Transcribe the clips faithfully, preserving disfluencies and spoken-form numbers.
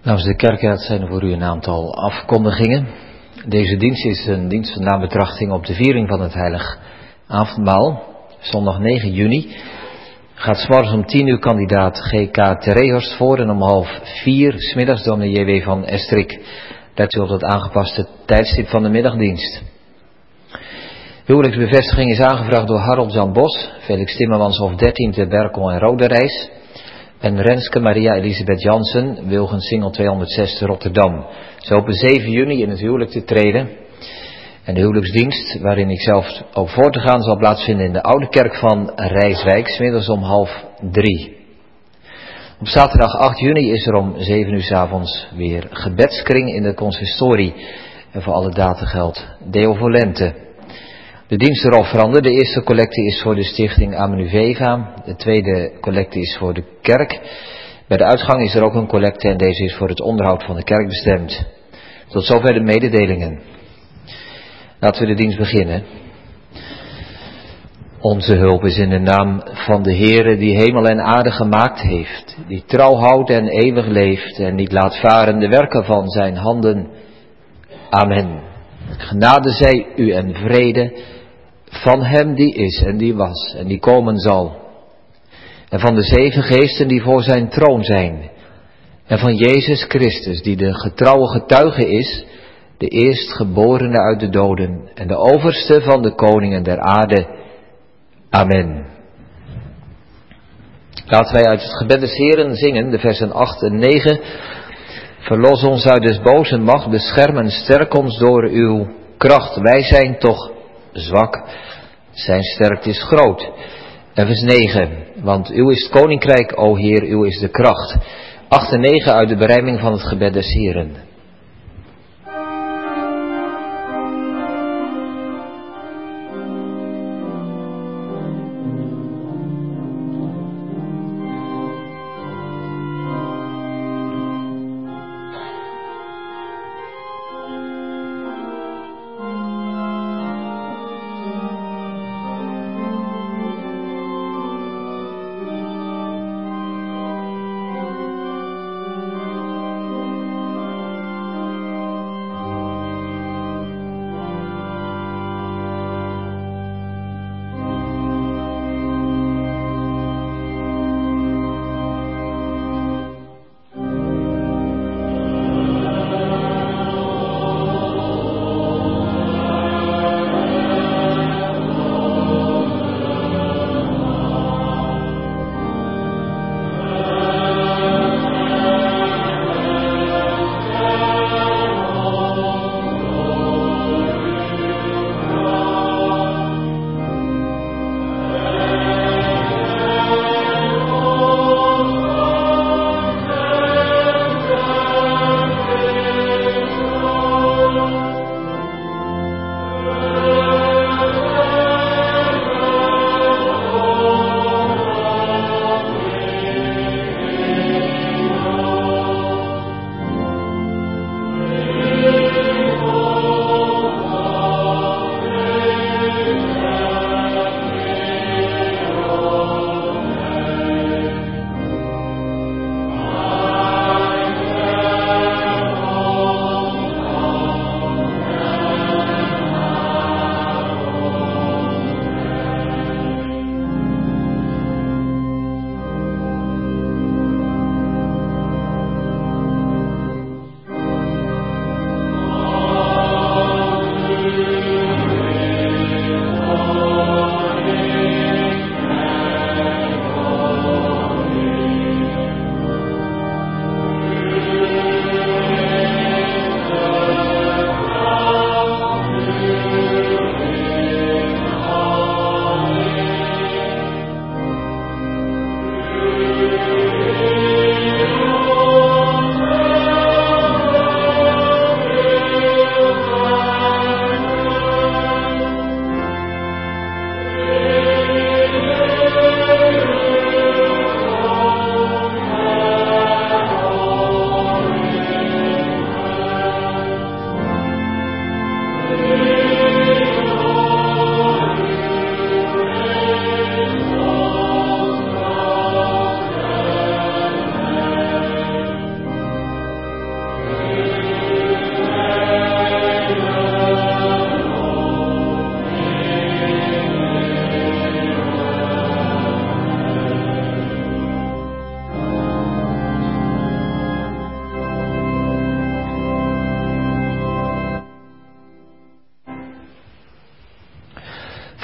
Namens de kerkraad zijn er voor u een aantal afkondigingen. Deze dienst is een dienst van nabetrachting op de viering van het heilig avondmaal. Zondag negen juni gaat 's morgens om tien uur kandidaat G K Terehorst voor en om half vier 's middags dominee J W van Estrik. Let u op het aangepaste tijdstip van de middagdienst. Huwelijksbevestiging is aangevraagd door Harold Jan Bos, Felix Timmermans of dertien te Berkel en Roderijs. En Renske Maria Elisabeth Jansen, Wilgen Singel tweehonderdzes te Rotterdam. Ze hopen zeven juni in het huwelijk te treden. En de huwelijksdienst, waarin ik zelf ook voor te gaan, zal plaatsvinden in de Oude Kerk van Rijswijk, 's middags om half drie. Op zaterdag acht juni is er om zeven uur 's avonds weer gebedskring in de consistorie. En voor alle data geldt Deo Volente. De diensten erop veranderen. De eerste collecte is voor de stichting Amenuveva. De tweede collecte is voor de kerk. Bij de uitgang is er ook een collecte en deze is voor het onderhoud van de kerk bestemd. Tot zover de mededelingen. Laten we de dienst beginnen. Onze hulp is in de naam van de Heere die hemel en aarde gemaakt heeft. Die trouw houdt en eeuwig leeft en niet laat varen de werken van zijn handen. Amen. Genade zij u en vrede van hem die is en die was en die komen zal. En van de zeven geesten die voor zijn troon zijn. En van Jezus Christus die de getrouwe getuige is, de eerstgeborene uit de doden en de overste van de koningen der aarde. Amen. Laten wij uit het gebed des Heeren zingen, de versen acht en negen. Verlos ons uit des bozen macht, bescherm en sterk ons door uw kracht. Wij zijn toch zwak, zijn sterkte is groot. En vers negen, want uw is het koninkrijk, o Heer, uw is de kracht. acht en negen uit de berijming van het gebed des Heeren.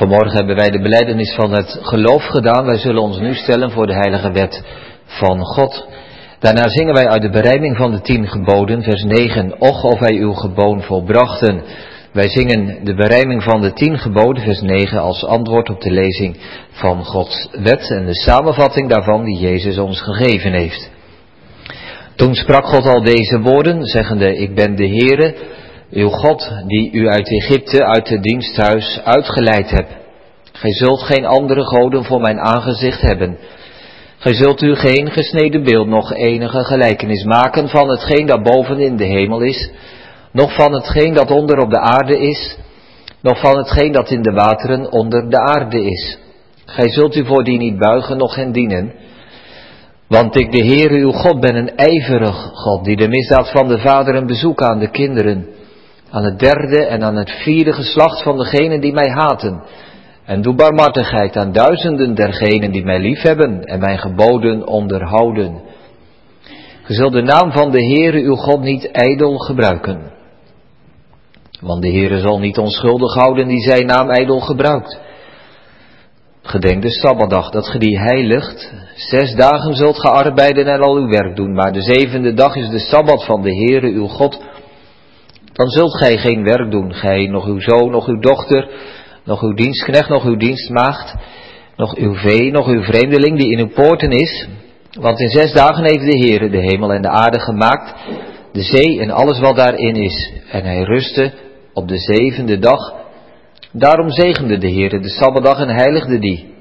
Vanmorgen hebben wij de belijdenis van het geloof gedaan. Wij zullen ons nu stellen voor de heilige wet van God. Daarna zingen wij uit de berijming van de tien geboden, vers negen. Och, of wij uw geboon volbrachten. Wij zingen de berijming van de tien geboden, vers negen, als antwoord op de lezing van Gods wet en de samenvatting daarvan die Jezus ons gegeven heeft. Toen sprak God al deze woorden, zeggende, ik ben de Heere, uw God, die u uit Egypte, uit het diensthuis uitgeleid hebt. Gij zult geen andere goden voor mijn aangezicht hebben. Gij zult u geen gesneden beeld, nog enige gelijkenis maken van hetgeen dat boven in de hemel is, nog van hetgeen dat onder op de aarde is, nog van hetgeen dat in de wateren onder de aarde is. Gij zult u voor die niet buigen, noch hen dienen. Want ik, de Heere uw God, ben een ijverig God, die de misdaad van de vaderen bezoekt aan de kinderen, aan het derde en aan het vierde geslacht van degenen die mij haten, en doe barmhartigheid aan duizenden dergenen die mij liefhebben en mijn geboden onderhouden. Ge zult de naam van de Heere uw God niet ijdel gebruiken. Want de Heere zal niet onschuldig houden die zijn naam ijdel gebruikt. Gedenk de Sabbatdag, dat ge die heiligt. Zes dagen zult ge arbeiden en al uw werk doen, maar de zevende dag is de Sabbat van de Heere uw God. Dan zult gij geen werk doen, gij, nog uw zoon, nog uw dochter, nog uw dienstknecht, nog uw dienstmaagd, nog uw vee, nog uw vreemdeling die in uw poorten is. Want in zes dagen heeft de Heere de hemel en de aarde gemaakt, de zee en alles wat daarin is. En hij rustte op de zevende dag. Daarom zegende de Heere de Sabbatdag en heiligde die.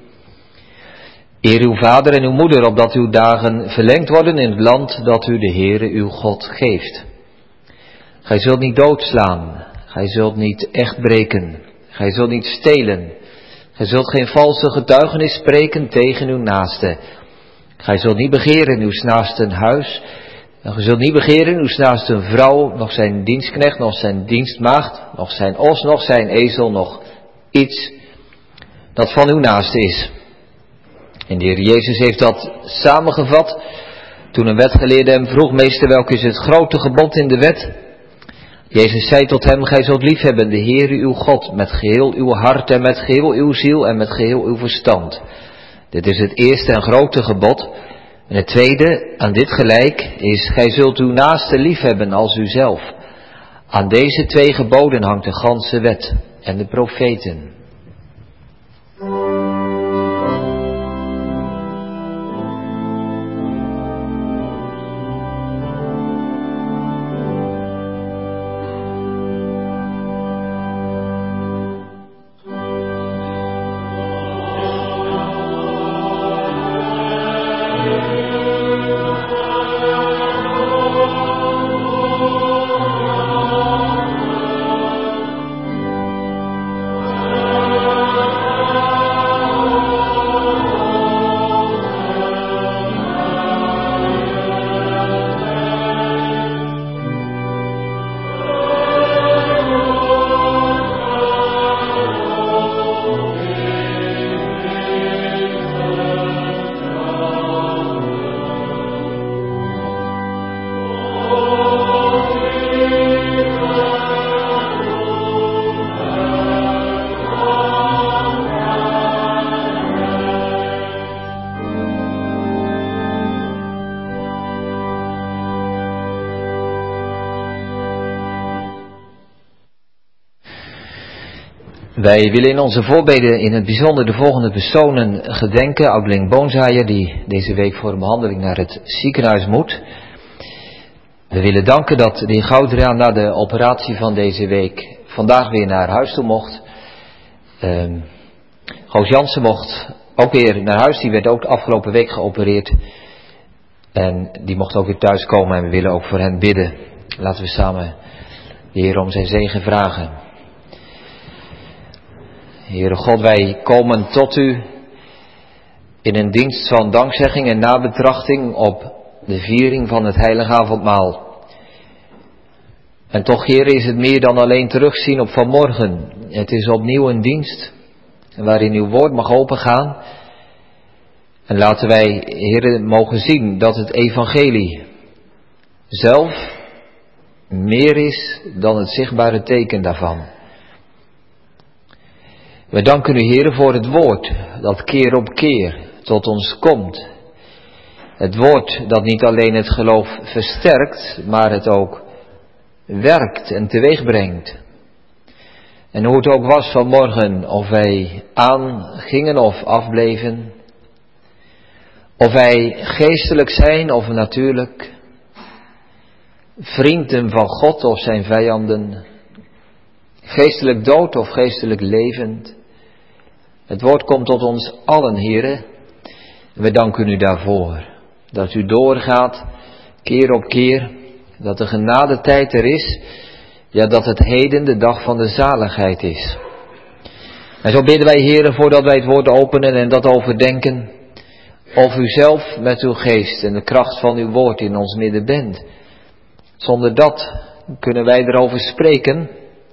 Eer uw vader en uw moeder, opdat uw dagen verlengd worden in het land dat u de Heere uw God geeft. Gij zult niet doodslaan, gij zult niet echt breken, gij zult niet stelen, gij zult geen valse getuigenis spreken tegen uw naaste. Gij zult niet begeren uw naasten huis, en gij zult niet begeren uw naasten vrouw, nog zijn dienstknecht, nog zijn dienstmaagd, nog zijn os, nog zijn ezel, nog iets dat van uw naaste is. En de Heer Jezus heeft dat samengevat toen een wetgeleerde hem vroeg, meester, welk is het grote gebod in de wet? Jezus zei tot hem, gij zult liefhebben de Heere uw God met geheel uw hart en met geheel uw ziel en met geheel uw verstand. Dit is het eerste en grote gebod. En het tweede, aan dit gelijk, is, gij zult uw naaste liefhebben als uzelf. Aan deze twee geboden hangt de ganse wet en de profeten. Wij willen in onze voorbeden in het bijzonder de volgende personen gedenken. Oudeling Boonzaaier, die deze week voor een behandeling naar het ziekenhuis moet. We willen danken dat de heer Goudriaan na de operatie van deze week vandaag weer naar huis toe mocht. Uh, Goos Jansen mocht ook weer naar huis, die werd ook de afgelopen week geopereerd. En die mocht ook weer thuis komen en we willen ook voor hen bidden. Laten we samen de Heer om zijn zegen vragen. Heere God, wij komen tot u in een dienst van dankzegging en nabetrachting op de viering van het heilige avondmaal. En toch, Heere, is het meer dan alleen terugzien op vanmorgen. Het is opnieuw een dienst waarin uw woord mag opengaan. En laten wij, Heere, mogen zien dat het evangelie zelf meer is dan het zichtbare teken daarvan. We danken u, Heere, voor het woord dat keer op keer tot ons komt. Het woord dat niet alleen het geloof versterkt, maar het ook werkt en teweeg brengt. En hoe het ook was vanmorgen, of wij aangingen of afbleven, of wij geestelijk zijn of natuurlijk, vrienden van God of zijn vijanden, geestelijk dood of geestelijk levend. Het woord komt tot ons allen, Heere, en we danken u daarvoor. Dat u doorgaat, keer op keer, dat de genadetijd er is, ja, dat het heden de dag van de zaligheid is. En zo bidden wij, Heere, voordat wij het woord openen en dat overdenken, of u zelf met uw geest en de kracht van uw woord in ons midden bent. Zonder dat kunnen wij erover spreken,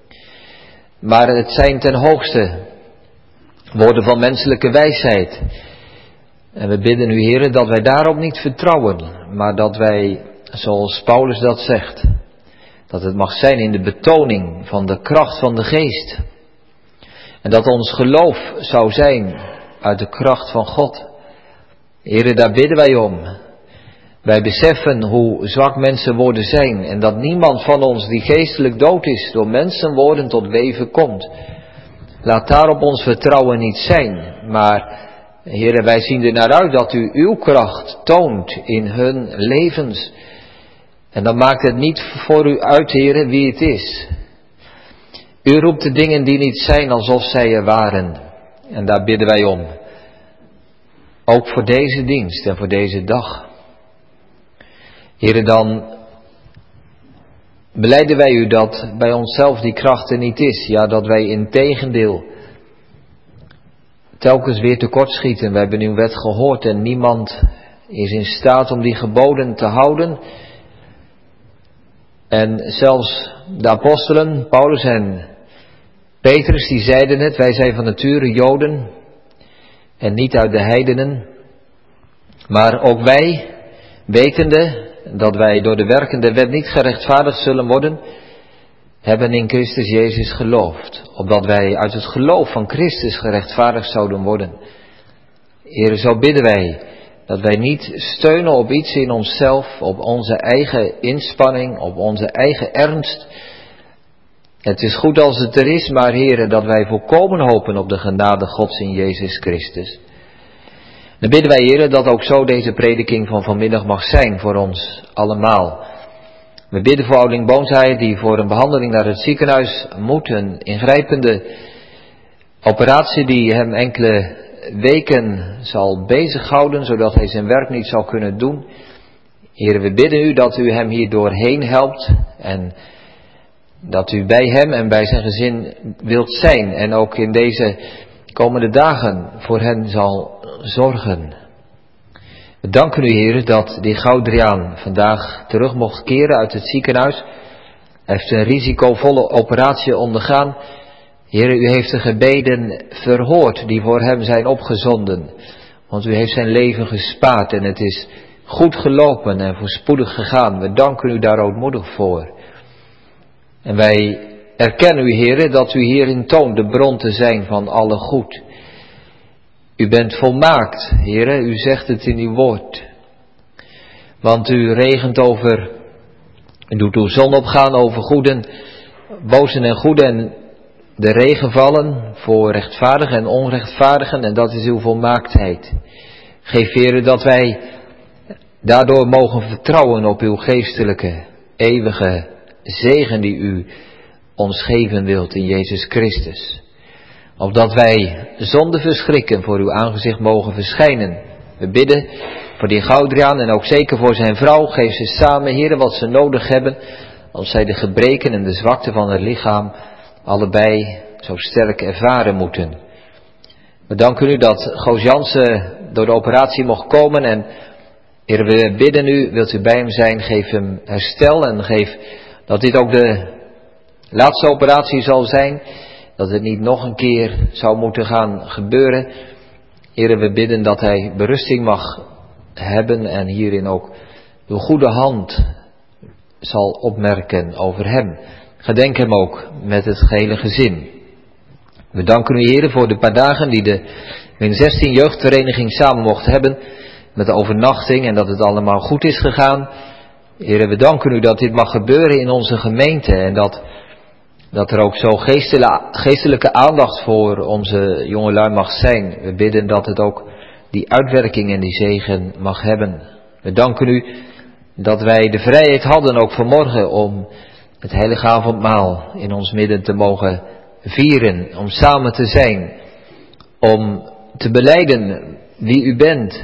maar het zijn ten hoogste woorden van menselijke wijsheid. En we bidden u, Heere, dat wij daarop niet vertrouwen, maar dat wij, zoals Paulus dat zegt, dat het mag zijn in de betoning van de kracht van de geest. En dat ons geloof zou zijn uit de kracht van God. Heere, daar bidden wij om. Wij beseffen hoe zwak mensenwoorden zijn en dat niemand van ons die geestelijk dood is door mensenwoorden tot leven komt. Laat daarop ons vertrouwen niet zijn, maar Heere, wij zien er naar uit dat u uw kracht toont in hun levens. En dan maakt het niet voor u uit, Heere, wie het is. U roept de dingen die niet zijn alsof zij er waren. En daar bidden wij om. Ook voor deze dienst en voor deze dag. Heere, dan belijden wij u dat bij onszelf die kracht er niet is. Ja, dat wij integendeel telkens weer tekortschieten. We hebben uw wet gehoord en niemand is in staat om die geboden te houden. En zelfs de apostelen, Paulus en Petrus, die zeiden het, wij zijn van nature Joden en niet uit de heidenen. Maar ook wij, wetende dat wij door de werken der wet niet gerechtvaardigd zullen worden, hebben in Christus Jezus geloofd, opdat wij uit het geloof van Christus gerechtvaardigd zouden worden. Heere, zo bidden wij dat wij niet steunen op iets in onszelf, op onze eigen inspanning, op onze eigen ernst. Het is goed als het er is, maar Heere, dat wij volkomen hopen op de genade Gods in Jezus Christus. Dan bidden wij, Heere, dat ook zo deze prediking van vanmiddag mag zijn voor ons allemaal. We bidden voor ouderling Boonshaai, die voor een behandeling naar het ziekenhuis moet, een ingrijpende operatie die hem enkele weken zal bezighouden, zodat hij zijn werk niet zal kunnen doen. Heere, we bidden u dat u hem hier doorheen helpt en dat u bij hem en bij zijn gezin wilt zijn en ook in deze komende dagen voor hen zal zorgen. We danken u, Heere, dat die Goudriaan vandaag terug mocht keren uit het ziekenhuis. Hij heeft een risicovolle operatie ondergaan. Heere, u heeft de gebeden verhoord die voor hem zijn opgezonden. Want u heeft zijn leven gespaard en het is goed gelopen en voorspoedig gegaan. We danken u daar ootmoedig voor. En wij erkennen u, Heere, dat u hierin toont de bron te zijn van alle goed. U bent volmaakt, Heere, u zegt het in uw woord. Want u regent over, en doet uw zon opgaan over goeden, bozen en goeden en de regen vallen voor rechtvaardigen en onrechtvaardigen en dat is uw volmaaktheid. Geef, Heere, dat wij daardoor mogen vertrouwen op uw geestelijke, eeuwige zegen die u ons geven wilt in Jezus Christus. Opdat wij zonder verschrikken voor uw aangezicht mogen verschijnen. We bidden voor die Goudriaan en ook zeker voor zijn vrouw. Geef ze samen, Heere, wat ze nodig hebben, als zij de gebreken en de zwakte van het lichaam allebei zo sterk ervaren moeten. We danken u dat Goos Jansen door de operatie mocht komen en Heere, we bidden u, wilt u bij hem zijn, geef hem herstel en geef dat dit ook de laatste operatie zal zijn, dat het niet nog een keer zou moeten gaan gebeuren. Heere, we bidden dat hij berusting mag hebben en hierin ook uw goede hand zal opmerken over hem. Gedenk hem ook met het gehele gezin. We danken u, Heer, voor de paar dagen die de Win zestien jeugdvereniging samen mocht hebben met de overnachting en dat het allemaal goed is gegaan. Heer, we danken u dat dit mag gebeuren in onze gemeente en dat, dat er ook zo geestelijke aandacht voor onze jongelui mag zijn. We bidden dat het ook die uitwerking en die zegen mag hebben. We danken u dat wij de vrijheid hadden ook vanmorgen om het heilige avondmaal in ons midden te mogen vieren, om samen te zijn, om te belijden wie u bent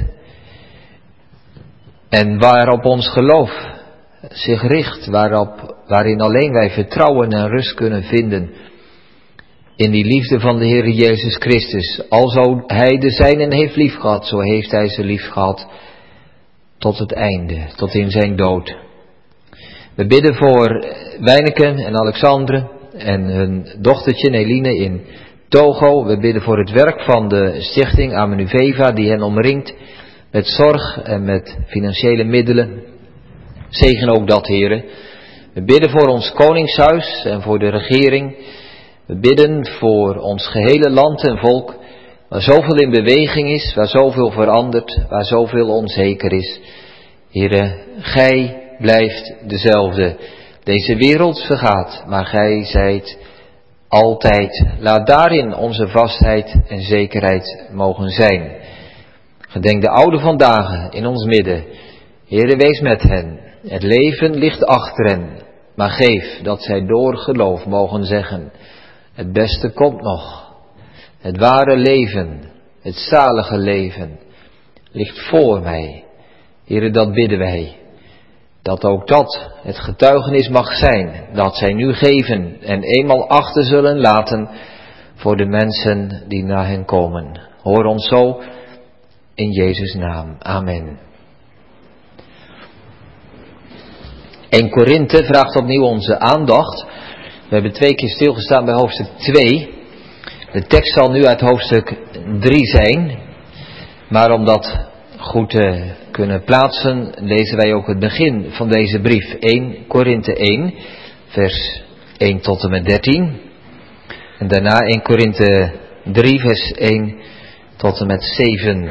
en waarop ons geloof zich richt, waarop, waarin alleen wij vertrouwen en rust kunnen vinden in die liefde van de Heer Jezus Christus. Alzo Hij de zijnen heeft lief gehad, zo heeft Hij ze lief gehad tot het einde, tot in zijn dood. We bidden voor Wijneke en Alexandre en hun dochtertje Eline in Togo. We bidden voor het werk van de stichting Amenuveva die hen omringt met zorg en met financiële middelen. Zegen ook dat, heren. We bidden voor ons koningshuis en voor de regering. We bidden voor ons gehele land en volk, waar zoveel in beweging is, waar zoveel verandert, waar zoveel onzeker is. Heren, gij blijft dezelfde. Deze wereld vergaat, maar gij zijt altijd. Laat daarin onze vastheid en zekerheid mogen zijn. Gedenk de oude vandaag in ons midden. Heere, wees met hen. Het leven ligt achter hen, maar geef dat zij door geloof mogen zeggen: het beste komt nog. Het ware leven, het zalige leven, ligt voor mij. Heere, dat bidden wij. Dat ook dat het getuigenis mag zijn dat zij nu geven en eenmaal achter zullen laten voor de mensen die naar hen komen. Hoor ons zo in Jezus' naam. Amen. Eerste Korinthe vraagt opnieuw onze aandacht. We hebben twee keer stilgestaan bij hoofdstuk twee. De tekst zal nu uit hoofdstuk drie zijn. Maar om dat goed te kunnen plaatsen, lezen wij ook het begin van deze brief. Eerste Korinthe één, vers één tot en met dertien. En daarna Eerste Korinthe drie, vers één tot en met zeven.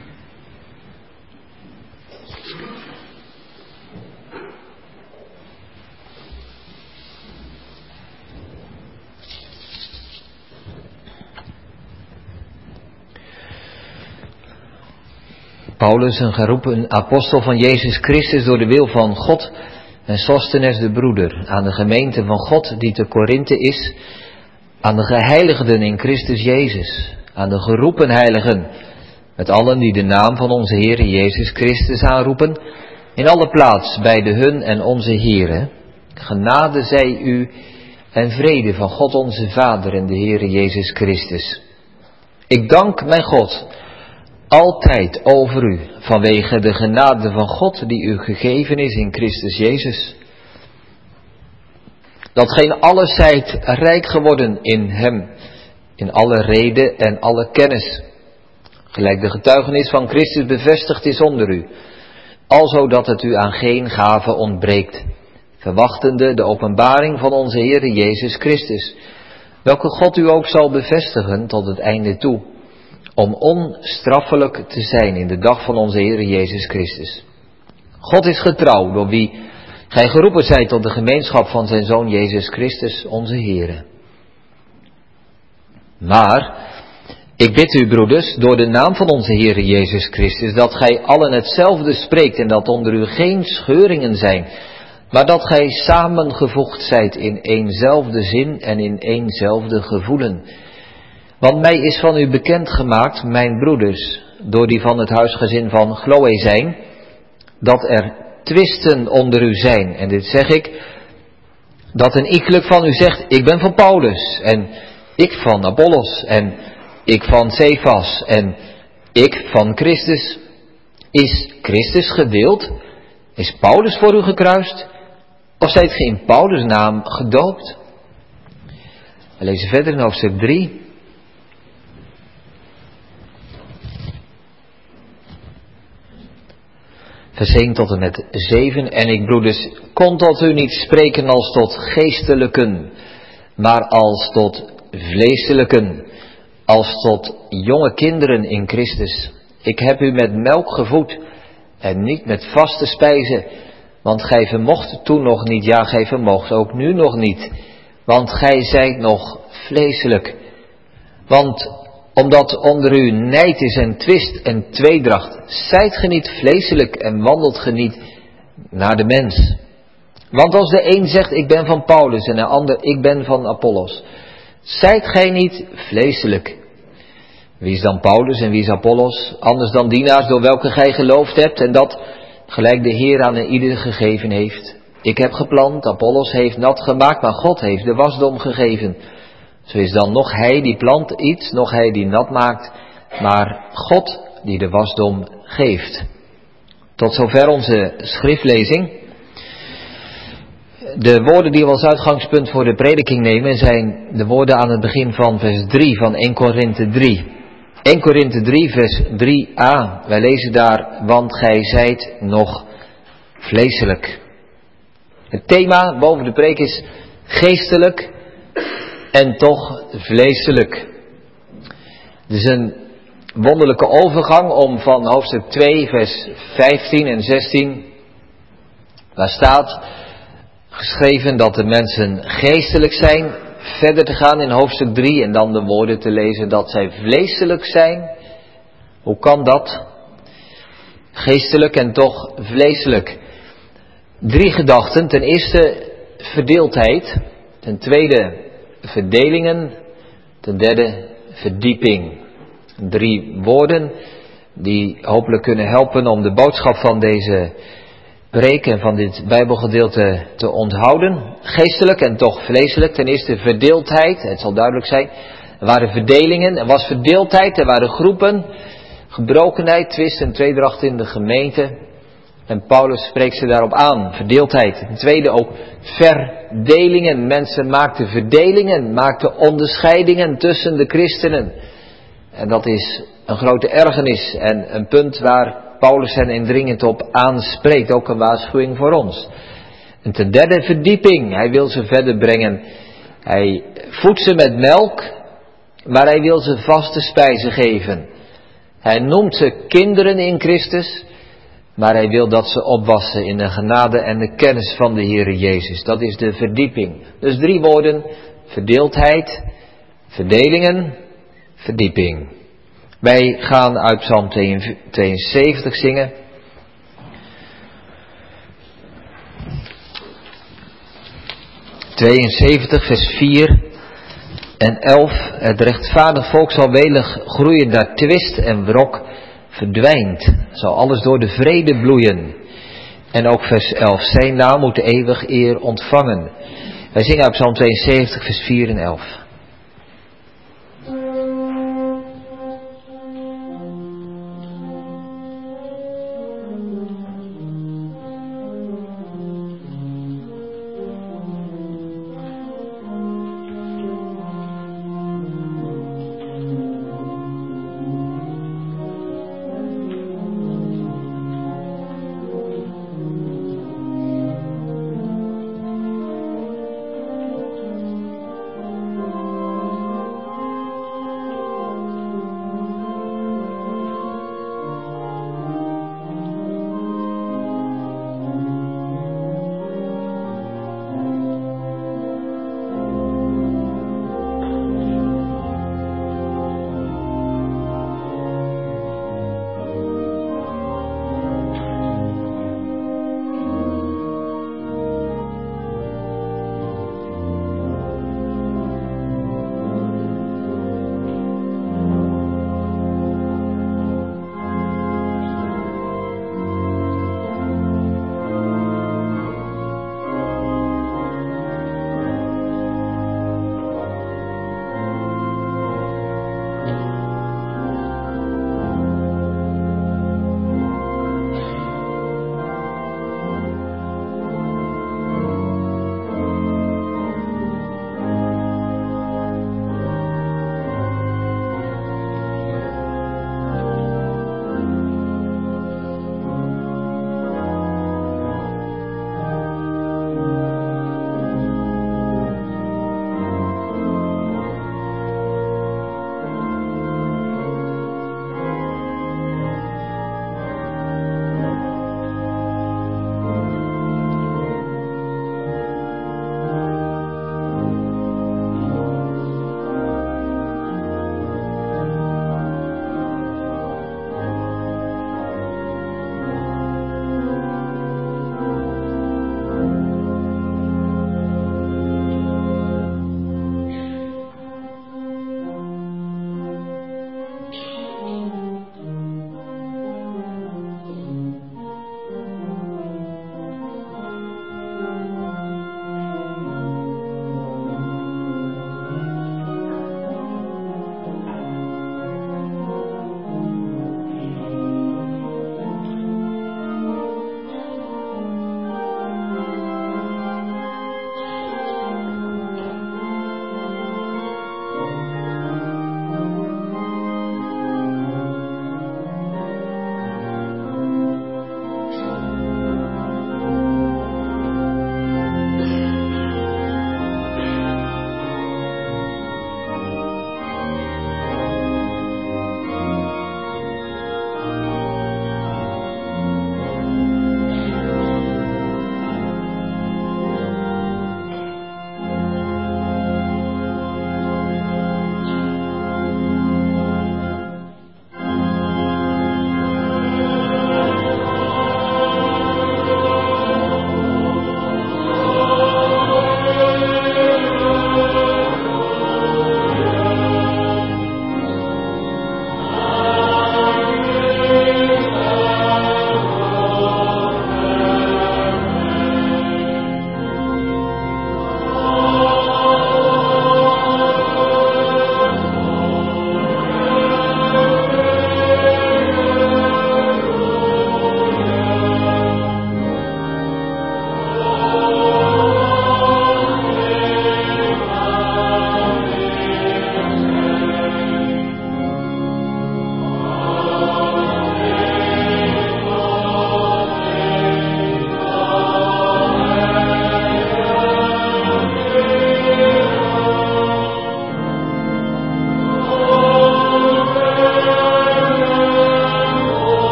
Paulus, een geroepen apostel van Jezus Christus door de wil van God, en Sostenes de broeder, aan de gemeente van God die te Korinthe is, aan de geheiligden in Christus Jezus, aan de geroepen heiligen, met allen die de naam van onze Heer Jezus Christus aanroepen, in alle plaats bij de hun en onze Heere, genade zij u en vrede van God onze Vader en de Heer Jezus Christus. Ik dank mijn God altijd over u, vanwege de genade van God die u gegeven is in Christus Jezus. Dat gij in alles zijt rijk geworden in hem, in alle rede en alle kennis, gelijk de getuigenis van Christus bevestigd is onder u, alzo dat het u aan geen gave ontbreekt, verwachtende de openbaring van onze Heer Jezus Christus, welke God u ook zal bevestigen tot het einde toe, om onstraffelijk te zijn in de dag van onze Heer Jezus Christus. God is getrouw, door wie gij geroepen zijt tot de gemeenschap van zijn Zoon Jezus Christus, onze Heer. Maar, ik bid u, broeders, door de naam van onze Heer Jezus Christus, dat gij allen hetzelfde spreekt en dat onder u geen scheuringen zijn, maar dat gij samengevoegd zijt in éénzelfde zin en in éénzelfde gevoelen. Want mij is van u bekend gemaakt, mijn broeders, door die van het huisgezin van Chloe zijn, dat er twisten onder u zijn. En dit zeg ik, dat een iegelijk van u zegt, ik ben van Paulus, en ik van Apollos, en ik van Cephas, en ik van Christus. Is Christus gedeeld? Is Paulus voor u gekruist? Of zijt ge in Paulus' naam gedoopt? We lezen verder in hoofdstuk drie. Vers één tot en met zeven. En ik, broeders, kon tot u niet spreken als tot geestelijken, maar als tot vleeselijken. als tot jonge kinderen in Christus. Ik heb u met melk gevoed en niet met vaste spijzen, want gij vermocht toen nog niet, ja, gij vermocht ook nu nog niet, want gij zijt nog vleeselijk. Want omdat onder u nijd is en twist en tweedracht, zijt ge niet vleeselijk en wandelt ge niet naar de mens. Want als de een zegt, ik ben van Paulus, en de ander, ik ben van Apollos, zijt gij niet vleeselijk. Wie is dan Paulus en wie is Apollos? Anders dan dienaars door welke gij geloofd hebt, en dat gelijk de Heer aan een ieder gegeven heeft. Ik heb geplant, Apollos heeft nat gemaakt, maar God heeft de wasdom gegeven. Zo is dan nog hij die plant iets, nog hij die nat maakt, maar God die de wasdom geeft. Tot zover onze schriftlezing. De woorden die we als uitgangspunt voor de prediking nemen zijn de woorden aan het begin van vers drie van Eerste Korinthe drie. Eerste Korinthe drie vers drie a. Wij lezen daar, want gij zijt nog vleeselijk. Het thema boven de preek is geestelijk en toch vleeselijk. Het is een wonderlijke overgang om van hoofdstuk twee vers vijftien en zestien, waar staat geschreven dat de mensen geestelijk zijn, verder te gaan in hoofdstuk drie en dan de woorden te lezen dat zij vleeselijk zijn. Hoe kan dat? Geestelijk en toch vleeselijk. Drie gedachten. Ten eerste verdeeldheid. Ten tweede verdelingen. Ten derde verdieping. Drie woorden die hopelijk kunnen helpen om de boodschap van deze preek en van dit Bijbelgedeelte te onthouden. Geestelijk en toch vleeselijk. Ten eerste verdeeldheid. Het zal duidelijk zijn. Er waren verdelingen. Er was verdeeldheid. Er waren groepen. Gebrokenheid, twist en tweedracht in de gemeente. En Paulus spreekt ze daarop aan. Verdeeldheid. Ten tweede ook verdelingen. Mensen maakten verdelingen. Maakten onderscheidingen tussen de christenen. En dat is een grote ergernis. En een punt waar Paulus hen indringend op aanspreekt. Ook een waarschuwing voor ons. En ten derde verdieping. Hij wil ze verder brengen. Hij voedt ze met melk. Maar hij wil ze vaste spijzen geven. Hij noemt ze kinderen in Christus. Maar hij wil dat ze opwassen in de genade en de kennis van de Heere Jezus. Dat is de verdieping. Dus drie woorden. Verdeeldheid. Verdelingen. Verdieping. Wij gaan uit Psalm tweeënzeventig zingen. tweeënzeventig vers vier en elf. Het rechtvaardig volk zal welig groeien, daar twist en wrok verdwijnt. Zal alles door de vrede bloeien. En ook vers elf. Zijn naam moet eeuwig eer ontvangen. Wij zingen uit Psalm tweeënzeventig vers vier en elf.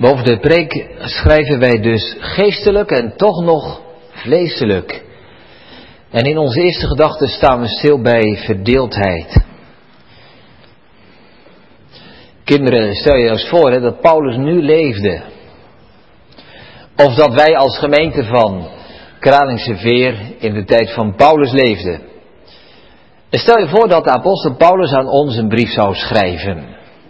Boven de preek schrijven wij dus geestelijk en toch nog vleeselijk. En in onze eerste gedachte staan we stil bij verdeeldheid. Kinderen, stel je eens voor hè, dat Paulus nu leefde. Of dat wij als gemeente van Kralingse Veer in de tijd van Paulus leefden. En stel je voor dat de apostel Paulus aan ons een brief zou schrijven.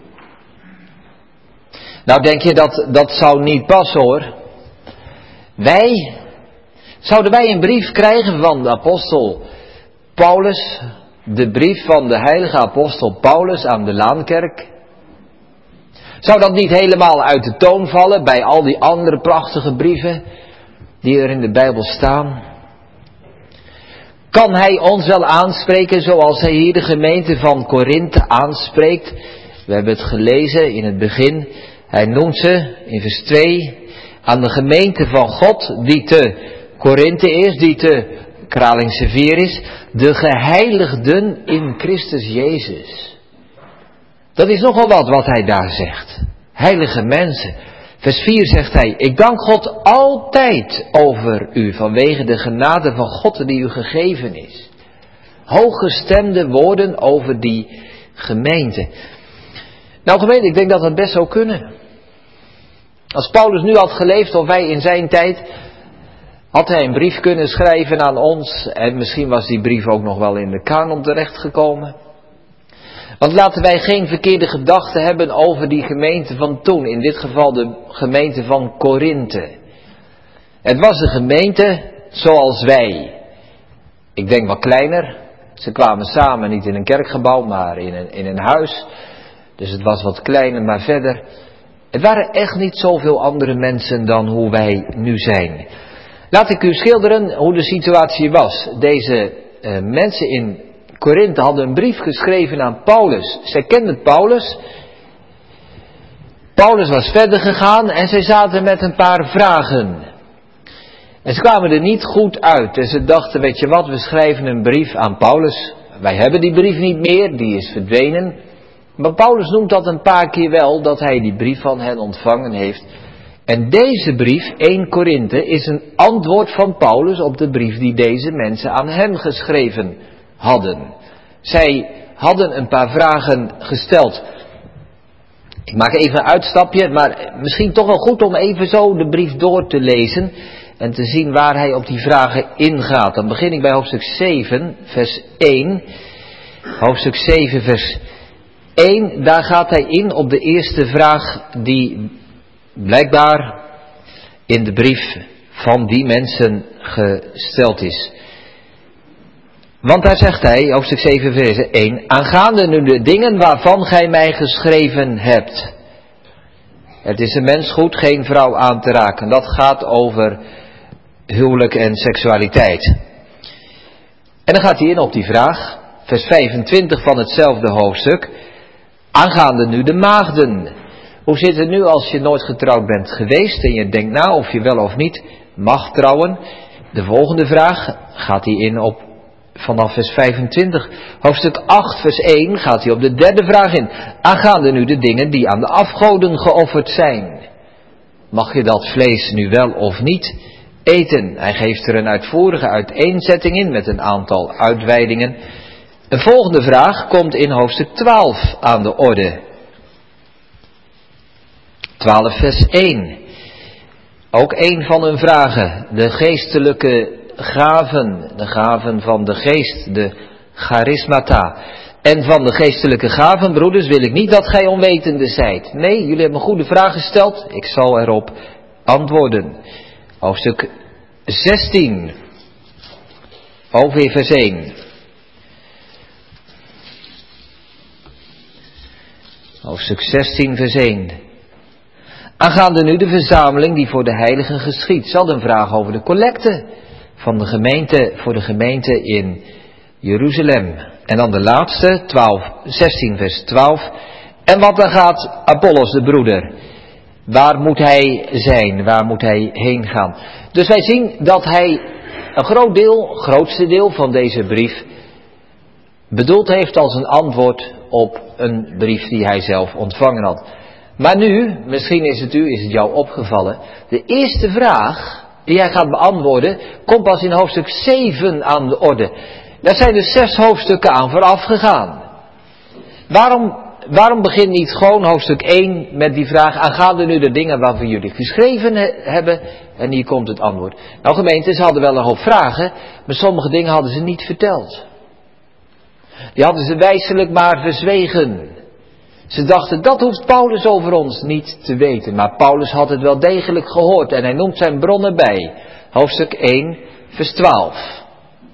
Nou denk je dat dat zou niet passen hoor. Wij, zouden wij een brief krijgen van de apostel Paulus, de brief van de heilige apostel Paulus aan de Laankerk? Zou dat niet helemaal uit de toon vallen bij al die andere prachtige brieven die er in de Bijbel staan? Kan hij ons wel aanspreken zoals hij hier de gemeente van Korinthe aanspreekt? We hebben het gelezen in het begin. Hij noemt ze in vers twee aan de gemeente van God die te Korinthe is, die te Kralingse Veer is, de geheiligden in Christus Jezus. Dat is nogal wat wat hij daar zegt. Heilige mensen. Vers vier zegt hij, ik dank God altijd over u vanwege de genade van God die u gegeven is. Hooggestemde woorden over die gemeente. Nou gemeente, ik denk dat dat best zou kunnen. Als Paulus nu had geleefd of wij in zijn tijd, had hij een brief kunnen schrijven aan ons. En misschien was die brief ook nog wel in de kanon terechtgekomen. Want laten wij geen verkeerde gedachten hebben over die gemeente van toen. In dit geval de gemeente van Korinthe. Het was een gemeente zoals wij. Ik denk wat kleiner. Ze kwamen samen niet in een kerkgebouw, maar in een, in een huis. Dus het was wat kleiner, maar verder. Het waren echt niet zoveel andere mensen dan hoe wij nu zijn. Laat ik u schilderen hoe de situatie was. Deze uh, mensen in Korinthe hadden een brief geschreven aan Paulus. Zij kenden Paulus. Paulus was verder gegaan en zij zaten met een paar vragen. En ze kwamen er niet goed uit. En ze dachten, weet je wat, we schrijven een brief aan Paulus. Wij hebben die brief niet meer, die is verdwenen. Maar Paulus noemt dat een paar keer wel, dat hij die brief van hen ontvangen heeft. En deze brief, eerste Korinthe, is een antwoord van Paulus op de brief die deze mensen aan hem geschreven hadden. Zij hadden een paar vragen gesteld. Ik maak even een uitstapje, maar misschien toch wel goed om even zo de brief door te lezen en te zien waar hij op die vragen ingaat. Dan begin ik bij hoofdstuk zeven, vers één. Hoofdstuk zeven, vers één, daar gaat hij in op de eerste vraag die blijkbaar in de brief van die mensen gesteld is. Want daar zegt hij, hoofdstuk zeven, vers één, aangaande nu de dingen waarvan gij mij geschreven hebt. Het is een mens goed geen vrouw aan te raken. Dat gaat over huwelijk en seksualiteit. En dan gaat hij in op die vraag, vers vijfentwintig van hetzelfde hoofdstuk, aangaande nu de maagden. Hoe zit het nu als je nooit getrouwd bent geweest en je denkt na of je wel of niet mag trouwen? De volgende vraag gaat hij in op vanaf vers vijfentwintig. Hoofdstuk acht vers één gaat hij op de derde vraag in. Aangaande nu de dingen die aan de afgoden geofferd zijn. Mag je dat vlees nu wel of niet eten? Hij geeft er een uitvoerige uiteenzetting in met een aantal uitweidingen. Een volgende vraag komt in hoofdstuk twaalf aan de orde. twaalf vers één. Ook een van hun vragen. De geestelijke gaven. De gaven van de geest. De charismata. En van de geestelijke gaven, broeders, wil ik niet dat gij onwetende zijt. Nee, jullie hebben een goede vraag gesteld. Ik zal erop antwoorden. Hoofdstuk zestien. Ook weer vers één. Hoofdstuk zestien vers één. Aangaande nu de verzameling die voor de heiligen geschiedt. Ze hadden een vraag over de collecte van de gemeente, voor de gemeente in Jeruzalem. En dan de laatste, twaalf, zestien vers twaalf. En wat dan gaat Apollos de broeder? Waar moet hij zijn? Waar moet hij heen gaan? Dus wij zien dat hij een groot deel, grootste deel van deze brief bedoeld heeft als een antwoord op een brief die hij zelf ontvangen had. Maar nu, misschien is het u, is het jou opgevallen, de eerste vraag die hij gaat beantwoorden, komt pas in hoofdstuk zeven aan de orde. Daar zijn dus zes hoofdstukken aan vooraf gegaan. Waarom, waarom begint niet gewoon hoofdstuk één met die vraag, aangaande nu de dingen waarvan jullie geschreven he, hebben, en hier komt het antwoord. Nou gemeente, ze hadden wel een hoop vragen, maar sommige dingen hadden ze niet verteld. Die hadden ze wijselijk maar verzwegen. Ze dachten, dat hoeft Paulus over ons niet te weten. Maar Paulus had het wel degelijk gehoord en hij noemt zijn bronnen bij. Hoofdstuk één, vers twaalf.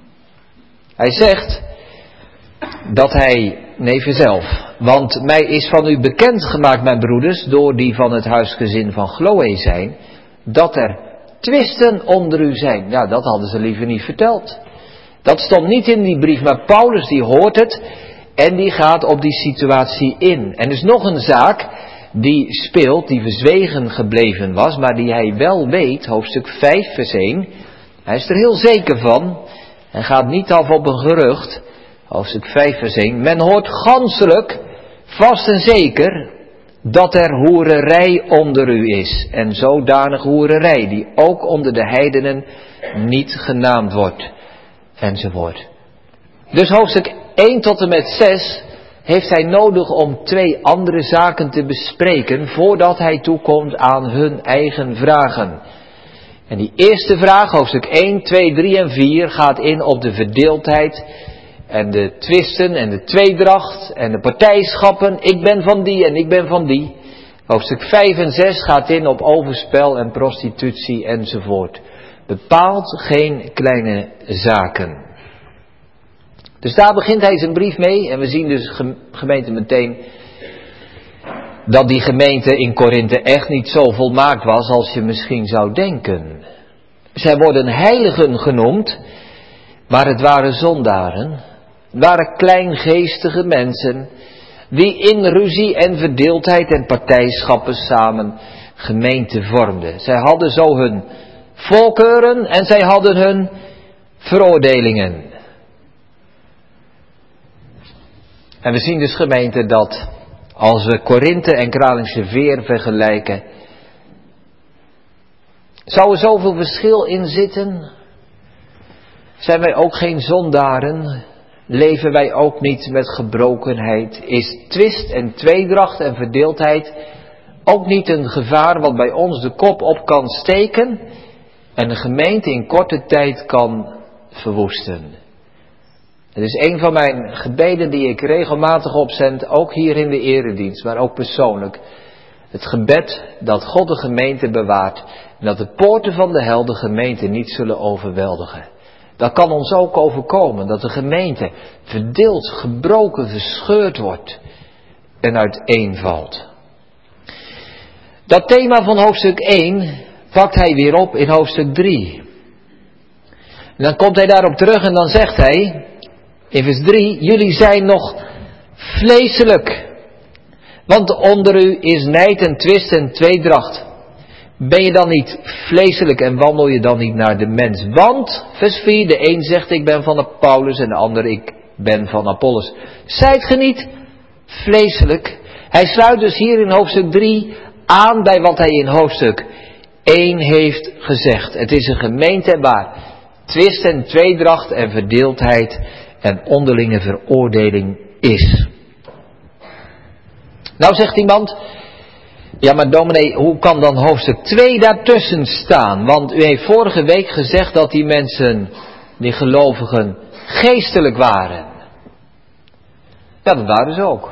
Hij zegt dat hij, nee verzelf, want mij is van u bekendgemaakt, mijn broeders, door die van het huisgezin van Chloe zijn, dat er twisten onder u zijn. Ja, dat hadden ze liever niet verteld. Dat stond niet in die brief, maar Paulus die hoort het en die gaat op die situatie in. En er is nog een zaak die speelt, die verzwegen gebleven was, maar die hij wel weet, hoofdstuk vijf vers één. Hij is er heel zeker van en gaat niet af op een gerucht, hoofdstuk vijf vers één. Men hoort ganselijk, vast en zeker, dat er hoererij onder u is. En zodanig hoererij, die ook onder de heidenen niet genaamd wordt. Enzovoort. Dus hoofdstuk één tot en met zes heeft hij nodig om twee andere zaken te bespreken voordat hij toekomt aan hun eigen vragen. En die eerste vraag, hoofdstuk één, twee, drie en vier, gaat in op de verdeeldheid en de twisten en de tweedracht en de partijschappen. Ik ben van die en ik ben van die. Hoofdstuk vijf en zes gaat in op overspel en prostitutie enzovoort. Bepaald geen kleine zaken. Dus daar begint hij zijn brief mee. En we zien dus gemeente meteen dat die gemeente in Korinthe echt niet zo volmaakt was als je misschien zou denken. Zij worden heiligen genoemd, maar het waren zondaren. Het waren kleingeestige mensen die in ruzie en verdeeldheid en partijschappen samen gemeente vormden. Zij hadden zo hun voorkeuren en zij hadden hun veroordelingen. En we zien dus gemeente dat als we Korinthe en Kralingse Veer vergelijken, zou er zoveel verschil in zitten? Zijn wij ook geen zondaren? Leven wij ook niet met gebrokenheid? Is twist en tweedracht en verdeeldheid ook niet een gevaar wat bij ons de kop op kan steken en de gemeente in korte tijd kan verwoesten? Het is een van mijn gebeden die ik regelmatig opzend, ook hier in de eredienst, maar ook persoonlijk. Het gebed dat God de gemeente bewaart en dat de poorten van de hel de gemeente niet zullen overweldigen. Dat kan ons ook overkomen, dat de gemeente verdeeld, gebroken, verscheurd wordt en uiteenvalt. Dat thema van hoofdstuk één pakt hij weer op in hoofdstuk drie. En dan komt hij daarop terug en dan zegt hij in vers drie, jullie zijn nog vleeselijk, want onder u is nijd en twist en tweedracht. Ben je dan niet vleeselijk en wandel je dan niet naar de mens? Want, vers vier, de een zegt ik ben van Paulus en de ander ik ben van Apollos. Zijt ge niet vleeselijk? Hij sluit dus hier in hoofdstuk drie aan bij wat hij in hoofdstuk één heeft gezegd. Het is een gemeente waar twist en tweedracht en verdeeldheid en onderlinge veroordeling is. Nou zegt iemand, ja maar dominee, hoe kan dan hoofdstuk twee daartussen staan? Want u heeft vorige week gezegd dat die mensen, die gelovigen, geestelijk waren. Ja, dat waren ze ook.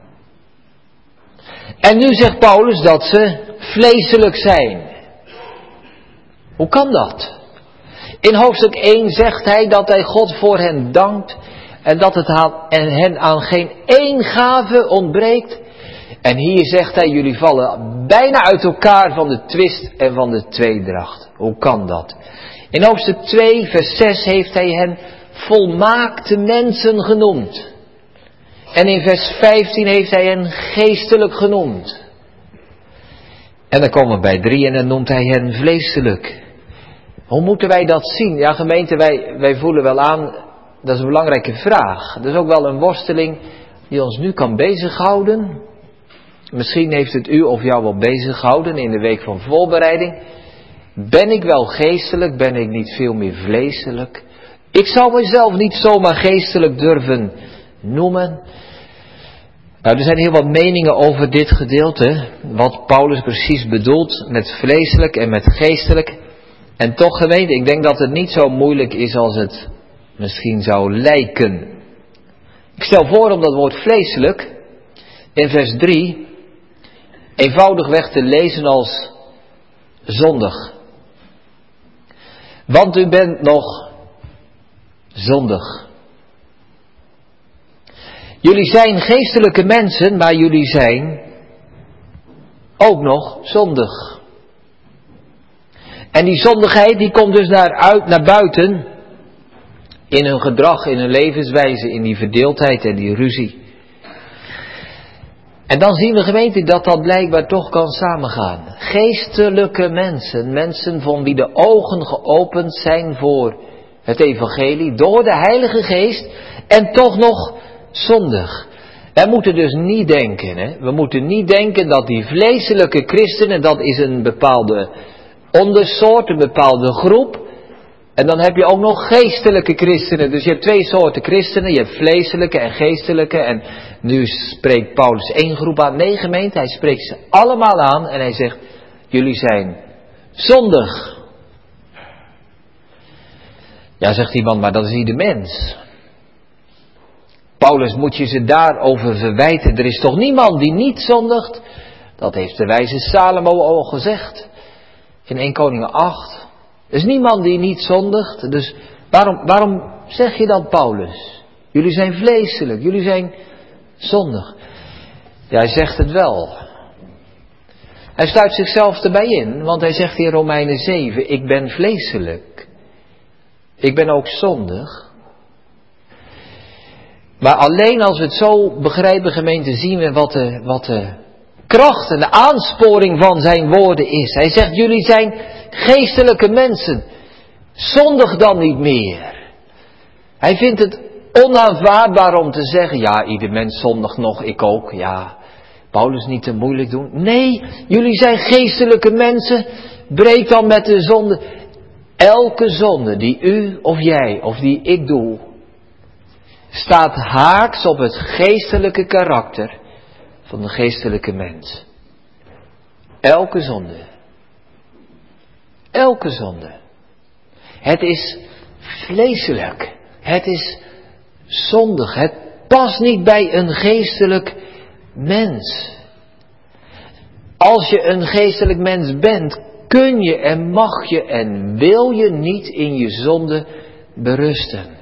En nu zegt Paulus dat ze vleeselijk zijn. Hoe kan dat? In hoofdstuk één zegt hij dat hij God voor hen dankt en dat het hen aan geen één gave ontbreekt. En hier zegt hij, jullie vallen bijna uit elkaar van de twist en van de tweedracht. Hoe kan dat? In hoofdstuk twee vers zes heeft hij hen volmaakte mensen genoemd. En in vers vijftien heeft hij hen geestelijk genoemd. En dan komen we bij drie en dan noemt hij hen vleeselijk. Hoe moeten wij dat zien? Ja gemeente, wij, wij voelen wel aan, dat is een belangrijke vraag. Dat is ook wel een worsteling die ons nu kan bezighouden. Misschien heeft het u of jou wel bezig gehouden in de week van voorbereiding. Ben ik wel geestelijk? Ben ik niet veel meer vleeselijk? Ik zou mezelf niet zomaar geestelijk durven noemen. Nou, er zijn heel wat meningen over dit gedeelte. Wat Paulus precies bedoelt met vleeselijk en met geestelijk. En toch gemeente, ik denk dat het niet zo moeilijk is als het misschien zou lijken. Ik stel voor om dat woord vleeselijk in vers drie eenvoudigweg te lezen als zondig. Want u bent nog zondig. Jullie zijn geestelijke mensen, maar jullie zijn ook nog zondig. En die zondigheid die komt dus naar, uit, naar buiten in hun gedrag, in hun levenswijze, in die verdeeldheid en die ruzie. En dan zien we gemeente dat dat blijkbaar toch kan samengaan. Geestelijke mensen, mensen van wie de ogen geopend zijn voor het evangelie, door de Heilige Geest en toch nog zondig. Wij moeten dus niet denken, hè? we moeten niet denken dat die vleeselijke christenen, dat is een bepaalde ondersoort, een bepaalde groep. En dan heb je ook nog geestelijke christenen. Dus je hebt twee soorten christenen. Je hebt vleeselijke en geestelijke. En nu spreekt Paulus één groep aan. Nee, gemeente, hij spreekt ze allemaal aan. En hij zegt, jullie zijn zondig. Ja, zegt iemand, maar dat is niet de mens. Paulus, moet je ze daarover verwijten? Er is toch niemand die niet zondigt? Dat heeft de wijze Salomo al gezegd. In Eerste Koningen acht. Er is niemand die niet zondigt. Dus waarom, waarom zeg je dan, Paulus? Jullie zijn vleeselijk. Jullie zijn zondig. Ja, hij zegt het wel. Hij sluit zichzelf erbij in. Want hij zegt in Romeinen zeven. Ik ben vleeselijk. Ik ben ook zondig. Maar alleen als we het zo begrijpen, gemeente, zien we wat de, wat de kracht en de aansporing van zijn woorden is. Hij zegt, jullie zijn geestelijke mensen. Zondig dan niet meer. Hij vindt het onaanvaardbaar om te zeggen, ja, ieder mens zondigt nog, ik ook. Ja, Paulus niet te moeilijk doen. Nee, jullie zijn geestelijke mensen. Breek dan met de zonde. Elke zonde die u of jij of die ik doe, staat haaks op het geestelijke karakter van de geestelijke mens. Elke zonde. Elke zonde. Het is vleeselijk. Het is zondig. Het past niet bij een geestelijk mens. Als je een geestelijk mens bent, kun je en mag je en wil je niet in je zonde berusten.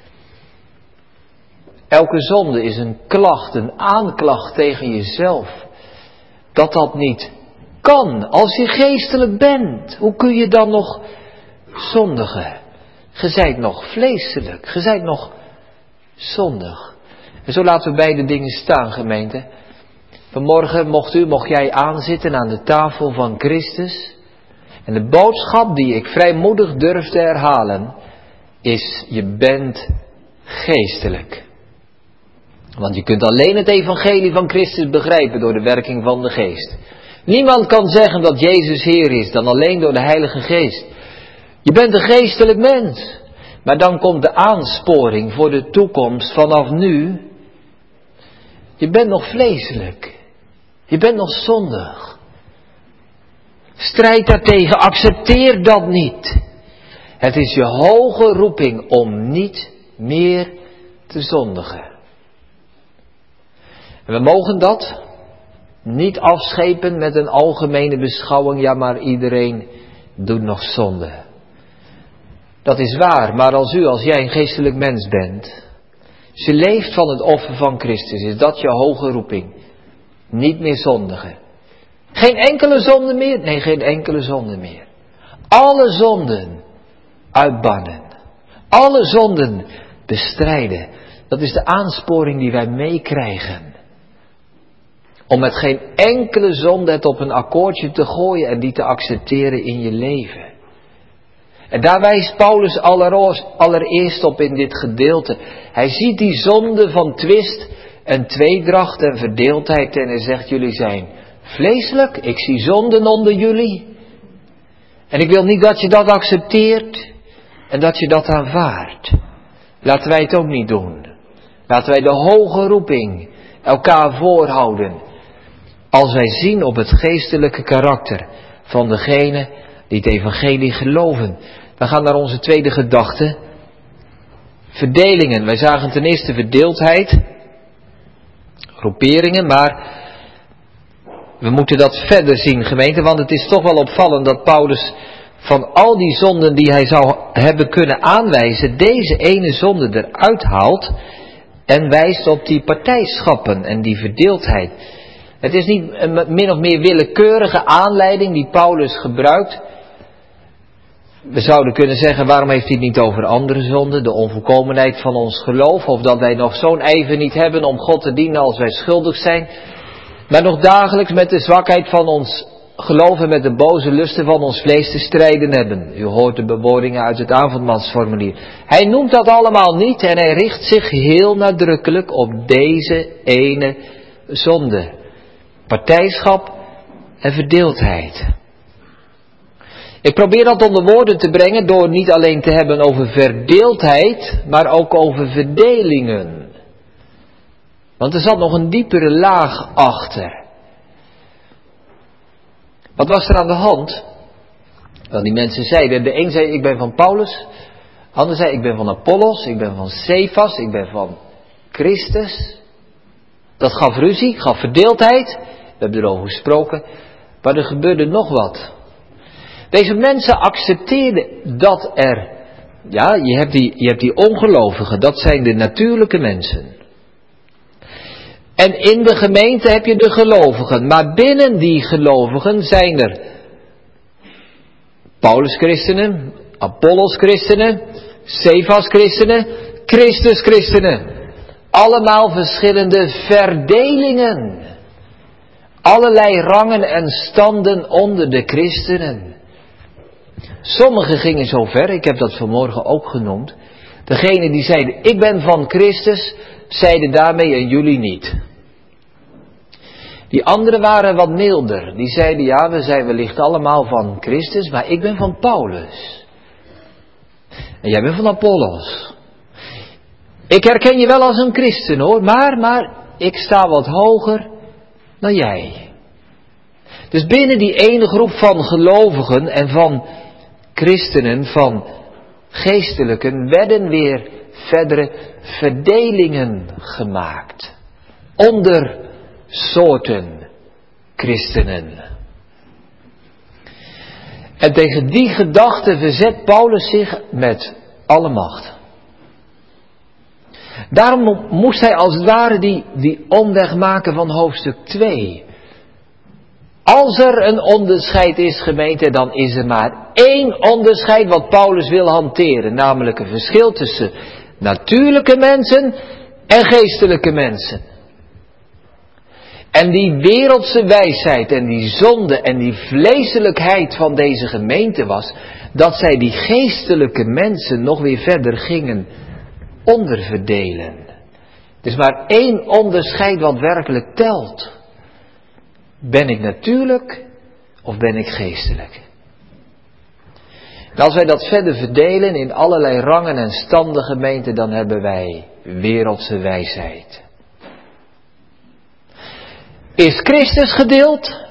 Elke zonde is een klacht, een aanklacht tegen jezelf. Dat dat niet kan. Als je geestelijk bent, hoe kun je dan nog zondigen? Je zijt nog vleeselijk, je zijt nog zondig. En zo laten we beide dingen staan, gemeente. Vanmorgen mocht u, mocht jij aanzitten aan de tafel van Christus. En de boodschap die ik vrijmoedig durf te herhalen, is: je bent geestelijk. Want je kunt alleen het evangelie van Christus begrijpen door de werking van de geest. Niemand kan zeggen dat Jezus Heer is dan alleen door de Heilige Geest. Je bent een geestelijk mens. Maar dan komt de aansporing voor de toekomst vanaf nu. Je bent nog vleeselijk. Je bent nog zondig. Strijd daartegen, accepteer dat niet. Het is je hoge roeping om niet meer te zondigen. En we mogen dat niet afschepen met een algemene beschouwing. Ja, maar iedereen doet nog zonde. Dat is waar, maar als u, als jij een geestelijk mens bent, als je leeft van het offer van Christus, is dat je hoge roeping. Niet meer zondigen. Geen enkele zonde meer? Nee, geen enkele zonde meer. Alle zonden uitbannen. Alle zonden bestrijden. Dat is de aansporing die wij meekrijgen. Om met geen enkele zonde het op een akkoordje te gooien en die te accepteren in je leven. En daar wijst Paulus allereerst op in dit gedeelte. Hij ziet die zonde van twist en tweedracht en verdeeldheid. En hij zegt, jullie zijn vleeselijk, ik zie zonden onder jullie. En ik wil niet dat je dat accepteert en dat je dat aanvaardt. Laten wij het ook niet doen. Laten wij de hoge roeping elkaar voorhouden. Als wij zien op het geestelijke karakter van degene die het evangelie geloven. We gaan naar onze tweede gedachte. Verdelingen. Wij zagen ten eerste verdeeldheid. Groeperingen, maar we moeten dat verder zien, gemeente. Want het is toch wel opvallend dat Paulus van al die zonden die hij zou hebben kunnen aanwijzen, deze ene zonde eruit haalt en wijst op die partijschappen en die verdeeldheid. Het is niet een min of meer willekeurige aanleiding die Paulus gebruikt. We zouden kunnen zeggen, waarom heeft hij het niet over andere zonden, de onvolkomenheid van ons geloof, of dat wij nog zo'n ijver niet hebben om God te dienen als wij schuldig zijn, maar nog dagelijks met de zwakheid van ons geloof en met de boze lusten van ons vlees te strijden hebben. U hoort de bewoordingen uit het avondmaalsformulier. Hij noemt dat allemaal niet en hij richt zich heel nadrukkelijk op deze ene zonde. Partijschap en verdeeldheid. Ik probeer dat onder woorden te brengen door niet alleen te hebben over verdeeldheid, maar ook over verdelingen. Want er zat nog een diepere laag achter. Wat was er aan de hand? Wel, die mensen zeiden, de een zei ik ben van Paulus, de ander zei ik ben van Apollos, ik ben van Cephas, ik ben van Christus. Dat gaf ruzie, gaf verdeeldheid, we hebben erover gesproken, maar er gebeurde nog wat. Deze mensen accepteerden dat er, ja, je hebt die, je hebt die ongelovigen, dat zijn de natuurlijke mensen. En in de gemeente heb je de gelovigen, maar binnen die gelovigen zijn er Paulus-christenen, Apollos-christenen, Cephas-christenen, Christus-christenen. Allemaal verschillende verdelingen. Allerlei rangen en standen onder de christenen. Sommigen gingen zo ver, ik heb dat vanmorgen ook genoemd. Degenen die zeiden, ik ben van Christus, zeiden daarmee en jullie niet. Die anderen waren wat milder. Die zeiden, ja, we zijn wellicht allemaal van Christus, maar ik ben van Paulus. En jij bent van Apollos. Ik herken je wel als een christen hoor, maar, maar ik sta wat hoger dan jij. Dus binnen die ene groep van gelovigen en van christenen, van geestelijken, werden weer verdere verdelingen gemaakt. Onder soorten christenen. En tegen die gedachte verzet Paulus zich met alle macht. Daarom moest hij als het ware die, die omweg maken van hoofdstuk twee. Als er een onderscheid is, gemeente, dan is er maar één onderscheid wat Paulus wil hanteren. Namelijk een verschil tussen natuurlijke mensen en geestelijke mensen. En die wereldse wijsheid en die zonde en die vleeselijkheid van deze gemeente was, dat zij die geestelijke mensen nog weer verder gingen onderverdelen. Het is maar één onderscheid wat werkelijk telt. Ben ik natuurlijk of ben ik geestelijk? En als wij dat verder verdelen in allerlei rangen en standen gemeente, dan hebben wij wereldse wijsheid. Is Christus gedeeld?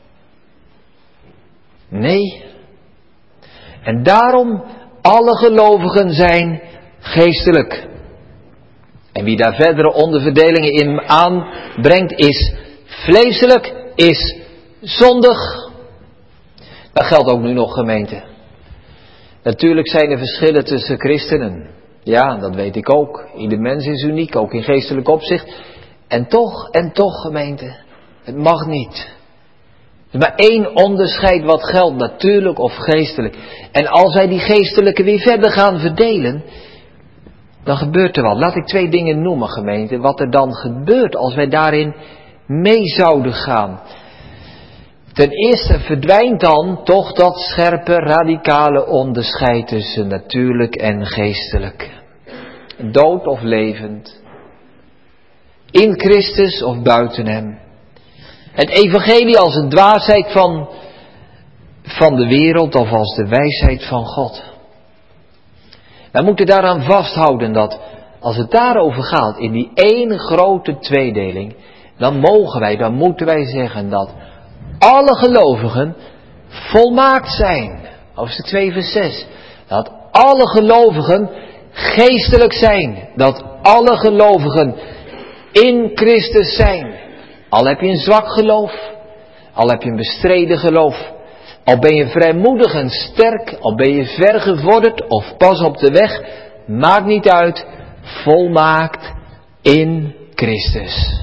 Nee. En daarom, alle gelovigen zijn geestelijk. En wie daar verdere onderverdelingen in aanbrengt, is vleeselijk, is zondig. Dat geldt ook nu nog, gemeente. Natuurlijk zijn er verschillen tussen christenen. Ja, dat weet ik ook. Ieder mens is uniek, ook in geestelijk opzicht. En toch, en toch, gemeente. Het mag niet. Er is maar één onderscheid wat geldt, natuurlijk of geestelijk. En als wij die geestelijke weer verder gaan verdelen, dan gebeurt er wat. Laat ik twee dingen noemen, gemeente. Wat er dan gebeurt als wij daarin mee zouden gaan. Ten eerste verdwijnt dan toch dat scherpe, radicale onderscheid tussen natuurlijk en geestelijk. Dood of levend. in Christus of buiten hem. Het evangelie als een dwaasheid van, van de wereld of als de wijsheid van God. Wij moeten daaraan vasthouden dat als het daarover gaat, in die ene grote tweedeling, dan mogen wij, dan moeten wij zeggen dat alle gelovigen volmaakt zijn. Hoofdstuk twee vers zes. Dat alle gelovigen geestelijk zijn. Dat alle gelovigen in Christus zijn. Al heb je een zwak geloof. Al heb je een bestreden geloof. Al ben je vrijmoedig en sterk. Al ben je vergevorderd of pas op de weg. Maakt niet uit. Volmaakt in Christus.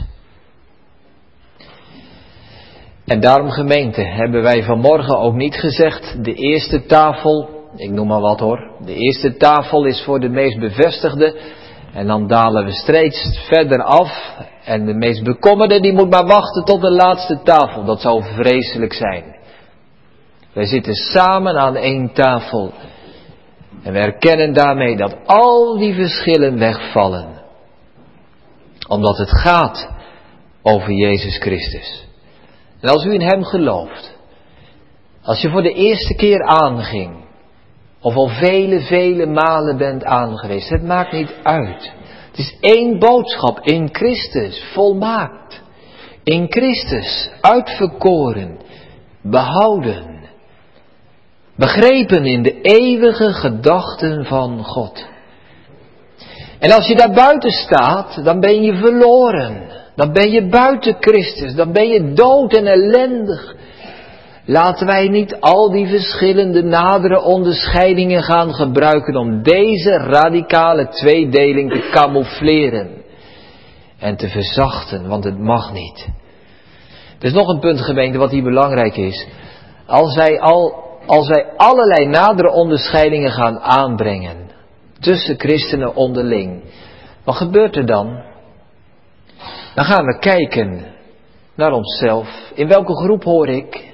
En daarom gemeente hebben wij vanmorgen ook niet gezegd, de eerste tafel, ik noem maar wat hoor, de eerste tafel is voor de meest bevestigde en dan dalen we steeds verder af en de meest bekommerde die moet maar wachten tot de laatste tafel, dat zou vreselijk zijn. Wij zitten samen aan één tafel en we erkennen daarmee dat al die verschillen wegvallen, omdat het gaat over Jezus Christus. En als u in hem gelooft, als je voor de eerste keer aanging, of al vele, vele malen bent aangeweest, het maakt niet uit. Het is één boodschap, in Christus, volmaakt. In Christus, uitverkoren, behouden, begrepen in de eeuwige gedachten van God. En als je daar buiten staat, dan ben je verloren. Dan ben je buiten Christus, dan ben je dood en ellendig. Laten wij niet al die verschillende nadere onderscheidingen gaan gebruiken om deze radicale tweedeling te camoufleren en te verzachten, want het mag niet. Er is nog een punt, gemeente, wat hier belangrijk is. Als wij, al, als wij allerlei nadere onderscheidingen gaan aanbrengen tussen christenen onderling, wat gebeurt er dan? Dan gaan we kijken naar onszelf. In welke groep hoor ik?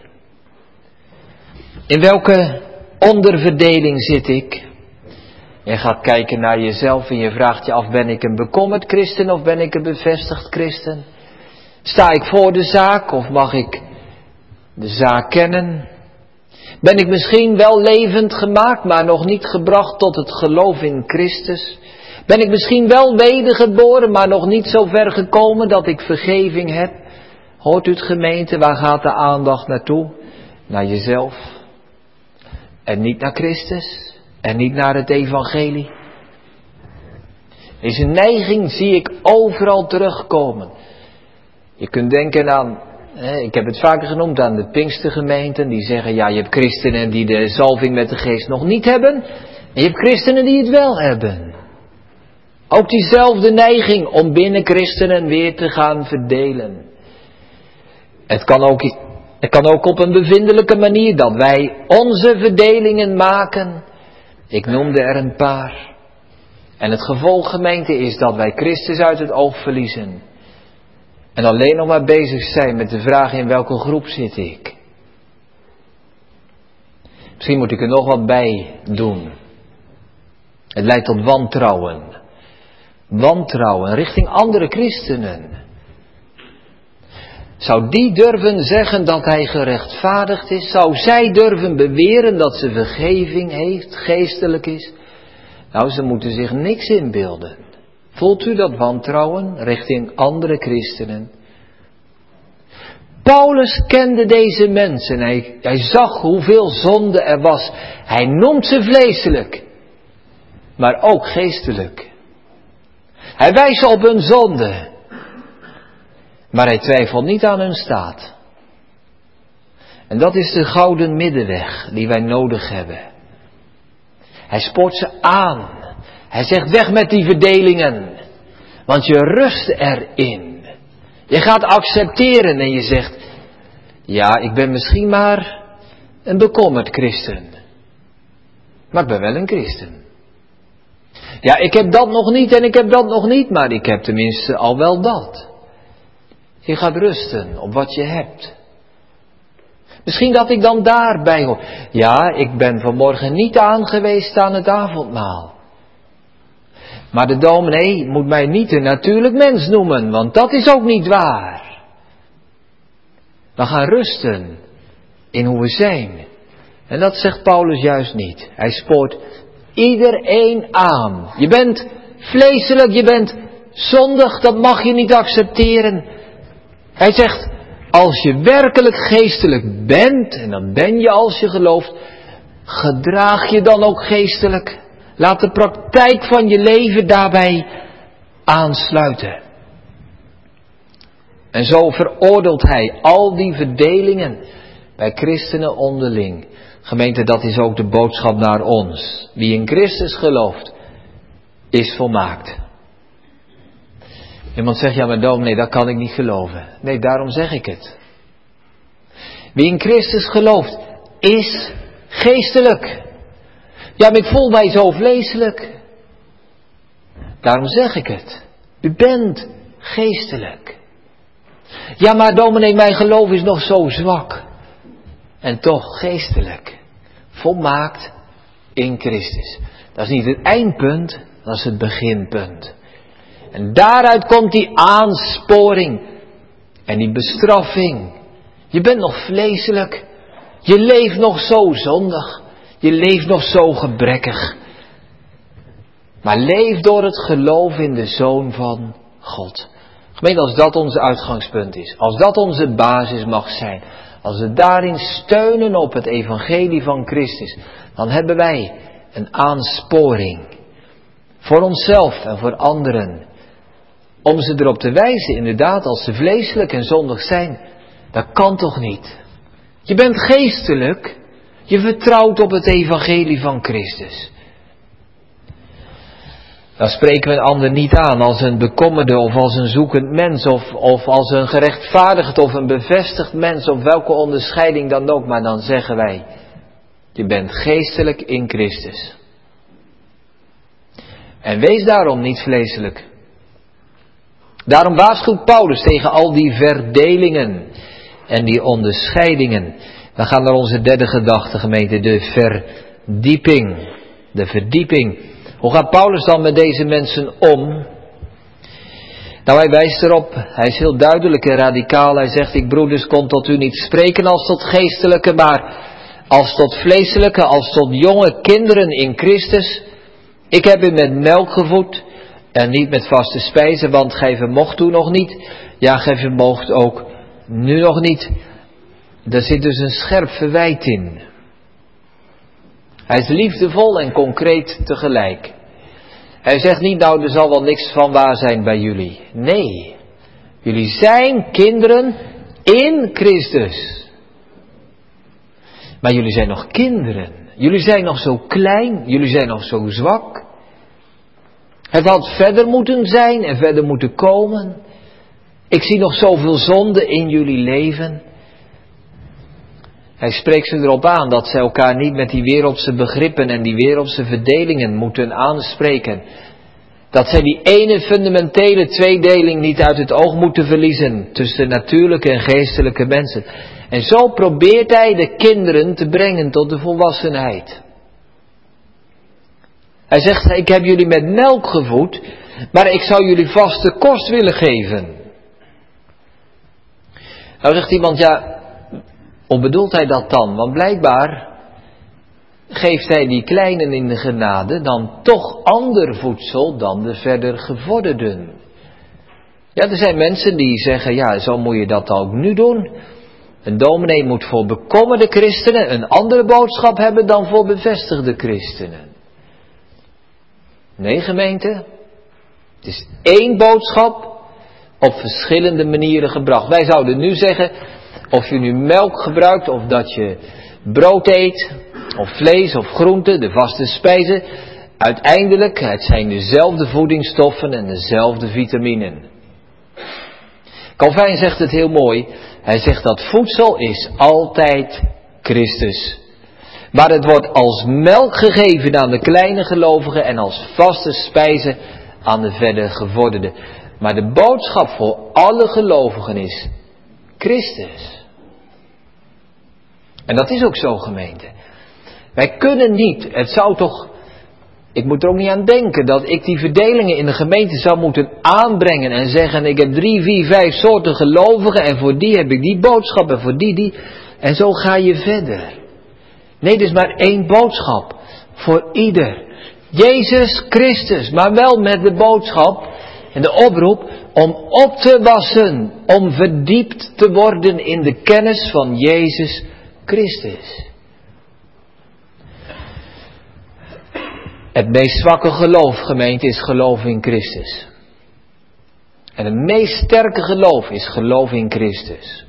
In welke onderverdeling zit ik? Je gaat kijken naar jezelf en je vraagt je af, ben ik een bekommerd christen of ben ik een bevestigd christen? Sta ik voor de zaak of mag ik de zaak kennen? Ben ik misschien wel levend gemaakt, maar nog niet gebracht tot het geloof in Christus? Ben ik misschien wel wedergeboren, maar nog niet zo ver gekomen dat ik vergeving heb? Hoort u het, gemeente, waar gaat de aandacht naartoe? Naar jezelf. En niet naar Christus. En niet naar het evangelie. Deze neiging zie ik overal terugkomen. Je kunt denken aan, ik heb het vaker genoemd, aan de Pinkstergemeenten. Die zeggen, ja, je hebt christenen die de zalving met de geest nog niet hebben. En je hebt christenen die het wel hebben. Ook diezelfde neiging om binnen christenen weer te gaan verdelen. Het kan ook, het kan ook op een bevindelijke manier dat wij onze verdelingen maken. Ik noemde er een paar. En het gevolg, gemeente, is dat wij Christus uit het oog verliezen. En alleen nog maar bezig zijn met de vraag, in welke groep zit ik? Misschien moet ik er nog wat bij doen. Het leidt tot wantrouwen. Wantrouwen richting andere christenen. Zou die durven zeggen dat hij gerechtvaardigd is? Zou zij durven beweren dat ze vergeving heeft, geestelijk is? Nou, ze moeten zich niks inbeelden. Voelt u dat wantrouwen richting andere christenen? Paulus kende deze mensen. Hij, hij zag hoeveel zonde er was. Hij noemt ze vleeselijk, maar ook geestelijk. Hij wijst op hun zonde, maar hij twijfelt niet aan hun staat. En dat is de gouden middenweg die wij nodig hebben. Hij spoort ze aan. Hij zegt, weg met die verdelingen, want je rust erin. Je gaat accepteren en je zegt, ja, ik ben misschien maar een bekommerd christen, maar ik ben wel een christen. Ja, ik heb dat nog niet en ik heb dat nog niet, maar ik heb tenminste al wel dat. Je gaat rusten op wat je hebt. Misschien dat ik dan daarbij hoor. Ja, ik ben vanmorgen niet aangeweest aan het avondmaal. Maar de dominee moet mij niet een natuurlijk mens noemen, want dat is ook niet waar. We gaan rusten in hoe we zijn. En dat zegt Paulus juist niet. Hij spoort iedereen aan. Je bent vleeselijk, je bent zondig, dat mag je niet accepteren. Hij zegt, als je werkelijk geestelijk bent, en dan ben je als je gelooft, gedraag je dan ook geestelijk. Laat de praktijk van je leven daarbij aansluiten. En zo veroordeelt hij al die verdelingen bij christenen onderling. Gemeente, dat is ook de boodschap naar ons. Wie in Christus gelooft, is volmaakt. Iemand zegt, ja maar dominee, dat kan ik niet geloven. Nee, daarom zeg ik het. Wie in Christus gelooft, is geestelijk. Ja, maar ik voel mij zo vleeselijk. Daarom zeg ik het. U bent geestelijk. Ja, maar dominee, mijn geloof is nog zo zwak. En toch geestelijk. Volmaakt in Christus. Dat is niet het eindpunt, dat is het beginpunt. En daaruit komt die aansporing en die bestraffing. Je bent nog vleeselijk. Je leeft nog zo zondig. Je leeft nog zo gebrekkig. Maar leef door het geloof in de Zoon van God. Gemeente, als dat ons uitgangspunt is. Als dat onze basis mag zijn. Als we daarin steunen op het evangelie van Christus. Dan hebben wij een aansporing. Voor onszelf en voor anderen. Om ze erop te wijzen, inderdaad, als ze vleeselijk en zondig zijn. Dat kan toch niet? Je bent geestelijk. Je vertrouwt op het evangelie van Christus. Dan spreken we een ander niet aan als een bekommerde of als een zoekend mens. Of, of als een gerechtvaardigd of een bevestigd mens. Of welke onderscheiding dan ook. Maar dan zeggen wij. Je bent geestelijk in Christus. En wees daarom niet vleeselijk. Daarom waarschuwt Paulus tegen al die verdelingen. En die onderscheidingen. We gaan naar onze derde gedachte, gemeente. De verdieping. De verdieping. Hoe gaat Paulus dan met deze mensen om? Nou, hij wijst erop. Hij is heel duidelijk en radicaal. Hij zegt, ik broeders kon tot u niet spreken als tot geestelijke, maar als tot vleeselijke, als tot jonge kinderen in Christus. Ik heb u met melk gevoed en niet met vaste spijzen, want gij vermocht toen nog niet. Ja, gij vermoogt ook nu nog niet. Daar zit dus een scherp verwijt in. Hij is liefdevol en concreet tegelijk. Hij zegt niet, nou, er zal wel niks van waar zijn bij jullie. Nee, jullie zijn kinderen in Christus. Maar jullie zijn nog kinderen. Jullie zijn nog zo klein, jullie zijn nog zo zwak. Het had verder moeten zijn en verder moeten komen. Ik zie nog zoveel zonde in jullie leven. Hij spreekt ze erop aan dat ze elkaar niet met die wereldse begrippen en die wereldse verdelingen moeten aanspreken. Dat zij die ene fundamentele tweedeling niet uit het oog moeten verliezen tussen natuurlijke en geestelijke mensen. En zo probeert hij de kinderen te brengen tot de volwassenheid. Hij zegt, ik heb jullie met melk gevoed, maar ik zou jullie vaste kost willen geven. Nou zegt iemand, ja, hoe bedoelt hij dat dan? Want blijkbaar geeft hij die kleinen in de genade dan toch ander voedsel dan de verder gevorderden. Ja, er zijn mensen die zeggen, ja, zo moet je dat ook nu doen. Een dominee moet voor bekommerde christenen een andere boodschap hebben dan voor bevestigde christenen. Nee, gemeente. Het is één boodschap op verschillende manieren gebracht. Wij zouden nu zeggen, of je nu melk gebruikt of dat je brood eet, of vlees of groente, de vaste spijzen. Uiteindelijk, het zijn dezelfde voedingsstoffen en dezelfde vitaminen. Calvijn zegt het heel mooi. Hij zegt dat voedsel is altijd Christus. Maar het wordt als melk gegeven aan de kleine gelovigen en als vaste spijzen aan de verder gevorderden. Maar de boodschap voor alle gelovigen is Christus. En dat is ook zo, gemeente. Wij kunnen niet, het zou toch Ik moet er ook niet aan denken dat ik die verdelingen in de gemeente zou moeten aanbrengen en zeggen, ik heb drie, vier, vijf soorten gelovigen en voor die heb ik die boodschap en voor die die. En zo ga je verder. Nee, er is maar één boodschap voor ieder. Jezus Christus, maar wel met de boodschap en de oproep om op te wassen, om verdiept te worden in de kennis van Jezus Christus. Het meest zwakke geloof, gemeente, is geloof in Christus. En het meest sterke geloof is geloof in Christus.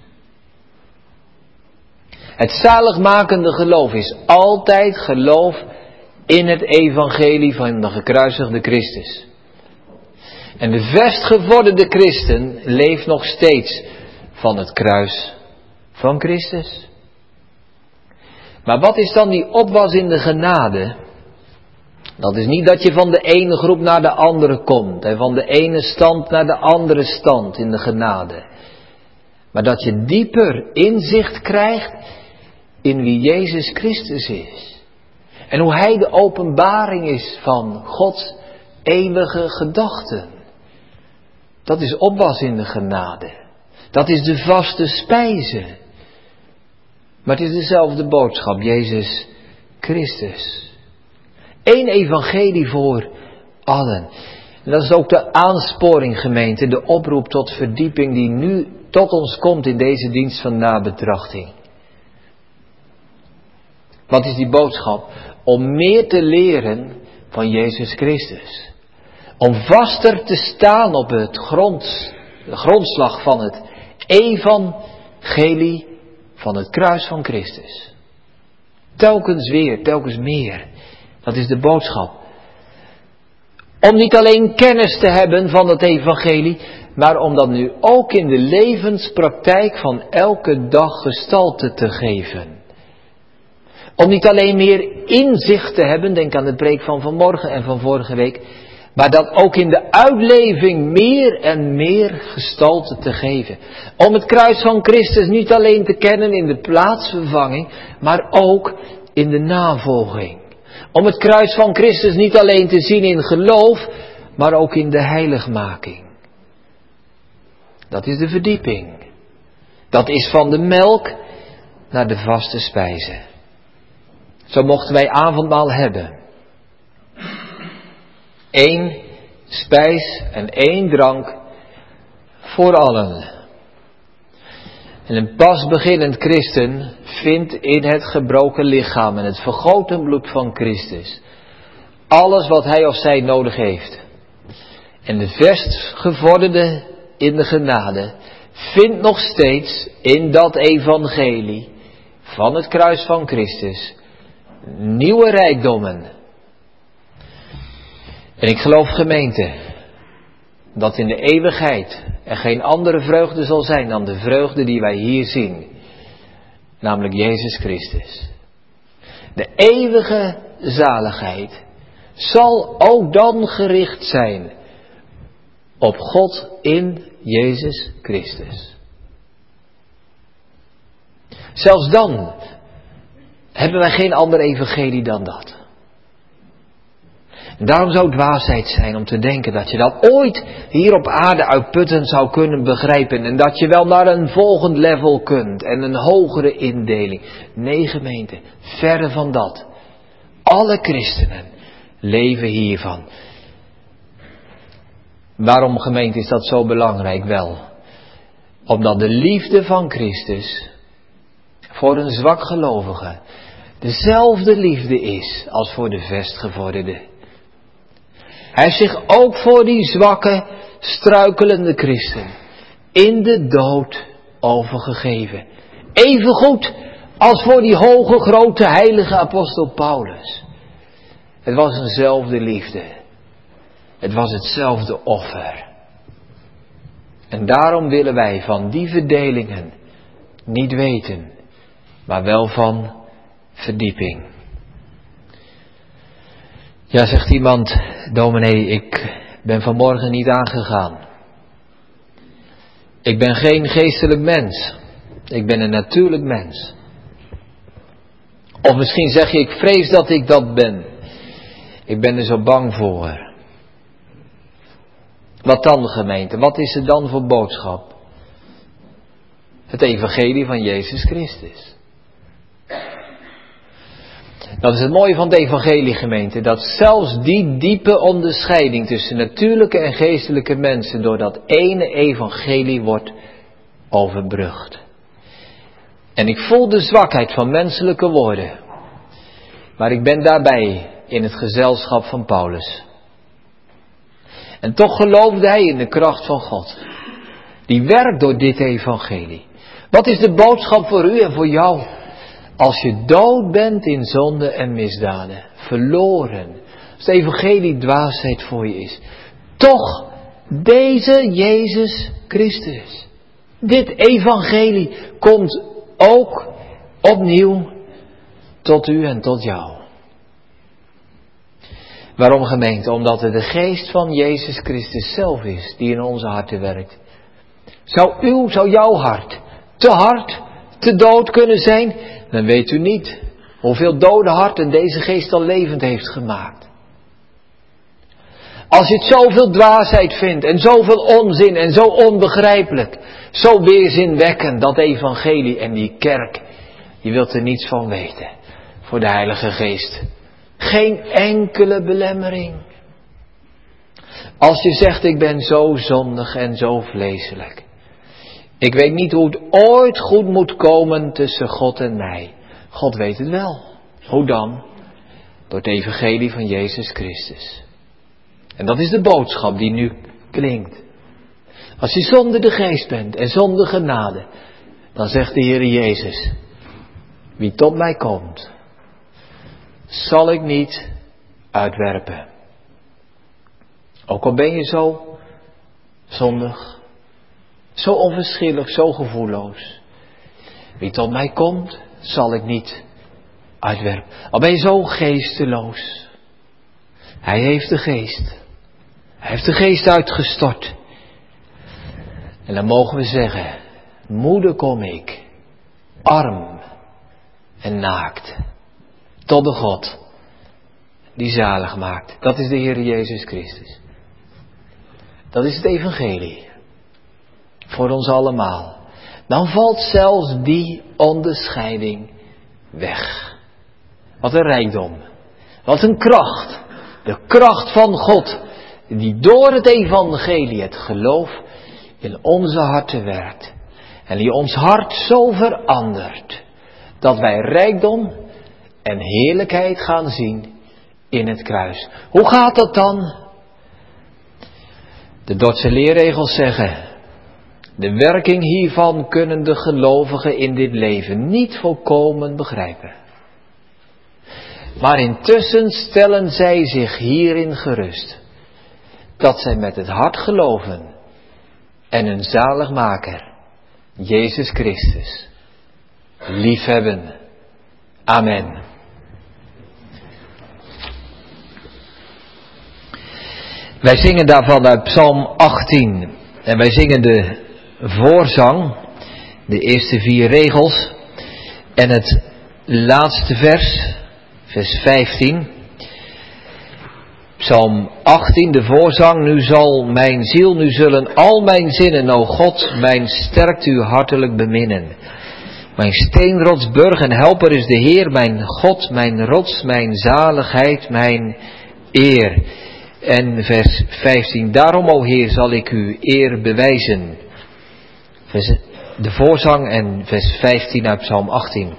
Het zaligmakende geloof is altijd geloof in het evangelie van de gekruisigde Christus. En de vastgevorderde christen leeft nog steeds van het kruis van Christus. Maar wat is dan die opwas in de genade? Dat is niet dat je van de ene groep naar de andere komt en van de ene stand naar de andere stand in de genade. Maar dat je dieper inzicht krijgt in wie Jezus Christus is. En hoe Hij de openbaring is van Gods eeuwige gedachten. Dat is opwas in de genade. Dat is de vaste spijze. Maar het is dezelfde boodschap, Jezus Christus. Eén evangelie voor allen. En dat is ook de aansporing, gemeente, de oproep tot verdieping die nu tot ons komt in deze dienst van nabetrachting. Wat is die boodschap? Om meer te leren van Jezus Christus. Om vaster te staan op het grond, de grondslag van het evangelie van het kruis van Christus. Telkens weer, telkens meer. Dat is de boodschap. Om niet alleen kennis te hebben van het evangelie, maar om dat nu ook in de levenspraktijk van elke dag gestalte te geven. Om niet alleen meer inzicht te hebben, denk aan de preek van vanmorgen en van vorige week, maar dat ook in de uitleving meer en meer gestalte te geven. Om het kruis van Christus niet alleen te kennen in de plaatsvervanging, maar ook in de navolging. Om het kruis van Christus niet alleen te zien in geloof, maar ook in de heiligmaking. Dat is de verdieping. Dat is van de melk naar de vaste spijze. Zo mochten wij avondmaal hebben. Eén spijs en één drank voor allen. En een pas beginnend christen vindt in het gebroken lichaam en het vergoten bloed van Christus alles wat hij of zij nodig heeft. En de vastgevorderde in de genade vindt nog steeds in dat evangelie van het kruis van Christus nieuwe rijkdommen. En ik geloof, gemeente, dat in de eeuwigheid er geen andere vreugde zal zijn dan de vreugde die wij hier zien. Namelijk Jezus Christus. De eeuwige zaligheid zal ook dan gericht zijn op God in Jezus Christus. Zelfs dan hebben wij geen ander evangelie dan dat. En daarom zou het dwaasheid zijn om te denken dat je dat ooit hier op aarde uitputtend zou kunnen begrijpen. En dat je wel naar een volgend level kunt en een hogere indeling. Nee, gemeente, verre van dat. Alle christenen leven hiervan. Waarom, gemeente, is dat zo belangrijk? Wel, omdat de liefde van Christus voor een zwak gelovige dezelfde liefde is als voor de vastgevorderde. Hij heeft zich ook voor die zwakke, struikelende christen in de dood overgegeven. Evengoed als voor die hoge, grote, heilige apostel Paulus. Het was eenzelfde liefde. Het was hetzelfde offer. En daarom willen wij van die verdelingen niet weten, maar wel van verdieping. Ja, zegt iemand, dominee, ik ben vanmorgen niet aangegaan. Ik ben geen geestelijk mens. Ik ben een natuurlijk mens. Of misschien zeg je, ik vrees dat ik dat ben. Ik ben er zo bang voor. Wat dan, gemeente? Wat is er dan voor boodschap? Het evangelie van Jezus Christus. Dat is het mooie van het evangelie, gemeente. Dat zelfs die diepe onderscheiding tussen natuurlijke en geestelijke mensen door dat ene evangelie wordt overbrugd. En ik voel de zwakheid van menselijke woorden. Maar ik ben daarbij in het gezelschap van Paulus. En toch geloofde hij in de kracht van God. Die werkt door dit evangelie. Wat is de boodschap voor u en voor jou? Als je dood bent in zonde en misdaden, verloren, als het evangelie dwaasheid voor je is, toch deze Jezus Christus. Dit evangelie komt ook opnieuw tot u en tot jou. Waarom, gemeente? Omdat het de geest van Jezus Christus zelf is die in onze harten werkt. Zou uw, zou jouw hart te hard, te dood kunnen zijn? Dan weet u niet hoeveel dode harten deze geest al levend heeft gemaakt. Als je het zoveel dwaasheid vindt en zoveel onzin en zo onbegrijpelijk, zo weerzinwekkend, dat evangelie en die kerk, je wilt er niets van weten voor de Heilige Geest. Geen enkele belemmering. Als je zegt, ik ben zo zondig en zo vleeselijk. Ik weet niet hoe het ooit goed moet komen tussen God en mij. God weet het wel. Hoe dan? Door het evangelie van Jezus Christus. En dat is de boodschap die nu klinkt. Als je zonder de geest bent en zonder genade, dan zegt de Heer Jezus, wie tot mij komt, zal ik niet uitwerpen. Ook al ben je zo zondig, zo onverschillig, zo gevoelloos. Wie tot mij komt, zal ik niet uitwerpen. Al ben je zo geesteloos. Hij heeft de geest. Hij heeft de geest uitgestort. En dan mogen we zeggen, moeder kom ik, arm en naakt, tot de God die zalig maakt. Dat is de Heer Jezus Christus. Dat is het evangelie. Voor ons allemaal. Dan valt zelfs die onderscheiding weg. Wat een rijkdom. Wat een kracht. De kracht van God. Die door het evangelie, het geloof, in onze harten werkt. En die ons hart zo verandert. Dat wij rijkdom en heerlijkheid gaan zien in het kruis. Hoe gaat dat dan? De Dordtse leerregels zeggen, de werking hiervan kunnen de gelovigen in dit leven niet volkomen begrijpen. Maar intussen stellen zij zich hierin gerust, dat zij met het hart geloven en hun zaligmaker, Jezus Christus, liefhebben. Amen. Wij zingen daarvan uit Psalm achttien. En wij zingen de voorzang, de eerste vier regels. En het laatste vers, vers vijftien. Psalm achttien, de voorzang. Nu zal mijn ziel, nu zullen al mijn zinnen, o God, mijn sterkt u hartelijk beminnen. Mijn steenrotsburg en helper is de Heer, mijn God, mijn rots, mijn zaligheid, mijn eer. En vers vijftien, daarom, o Heer, zal ik u eer bewijzen. Vers, de voorzang en vers vijftien uit Psalm achttien.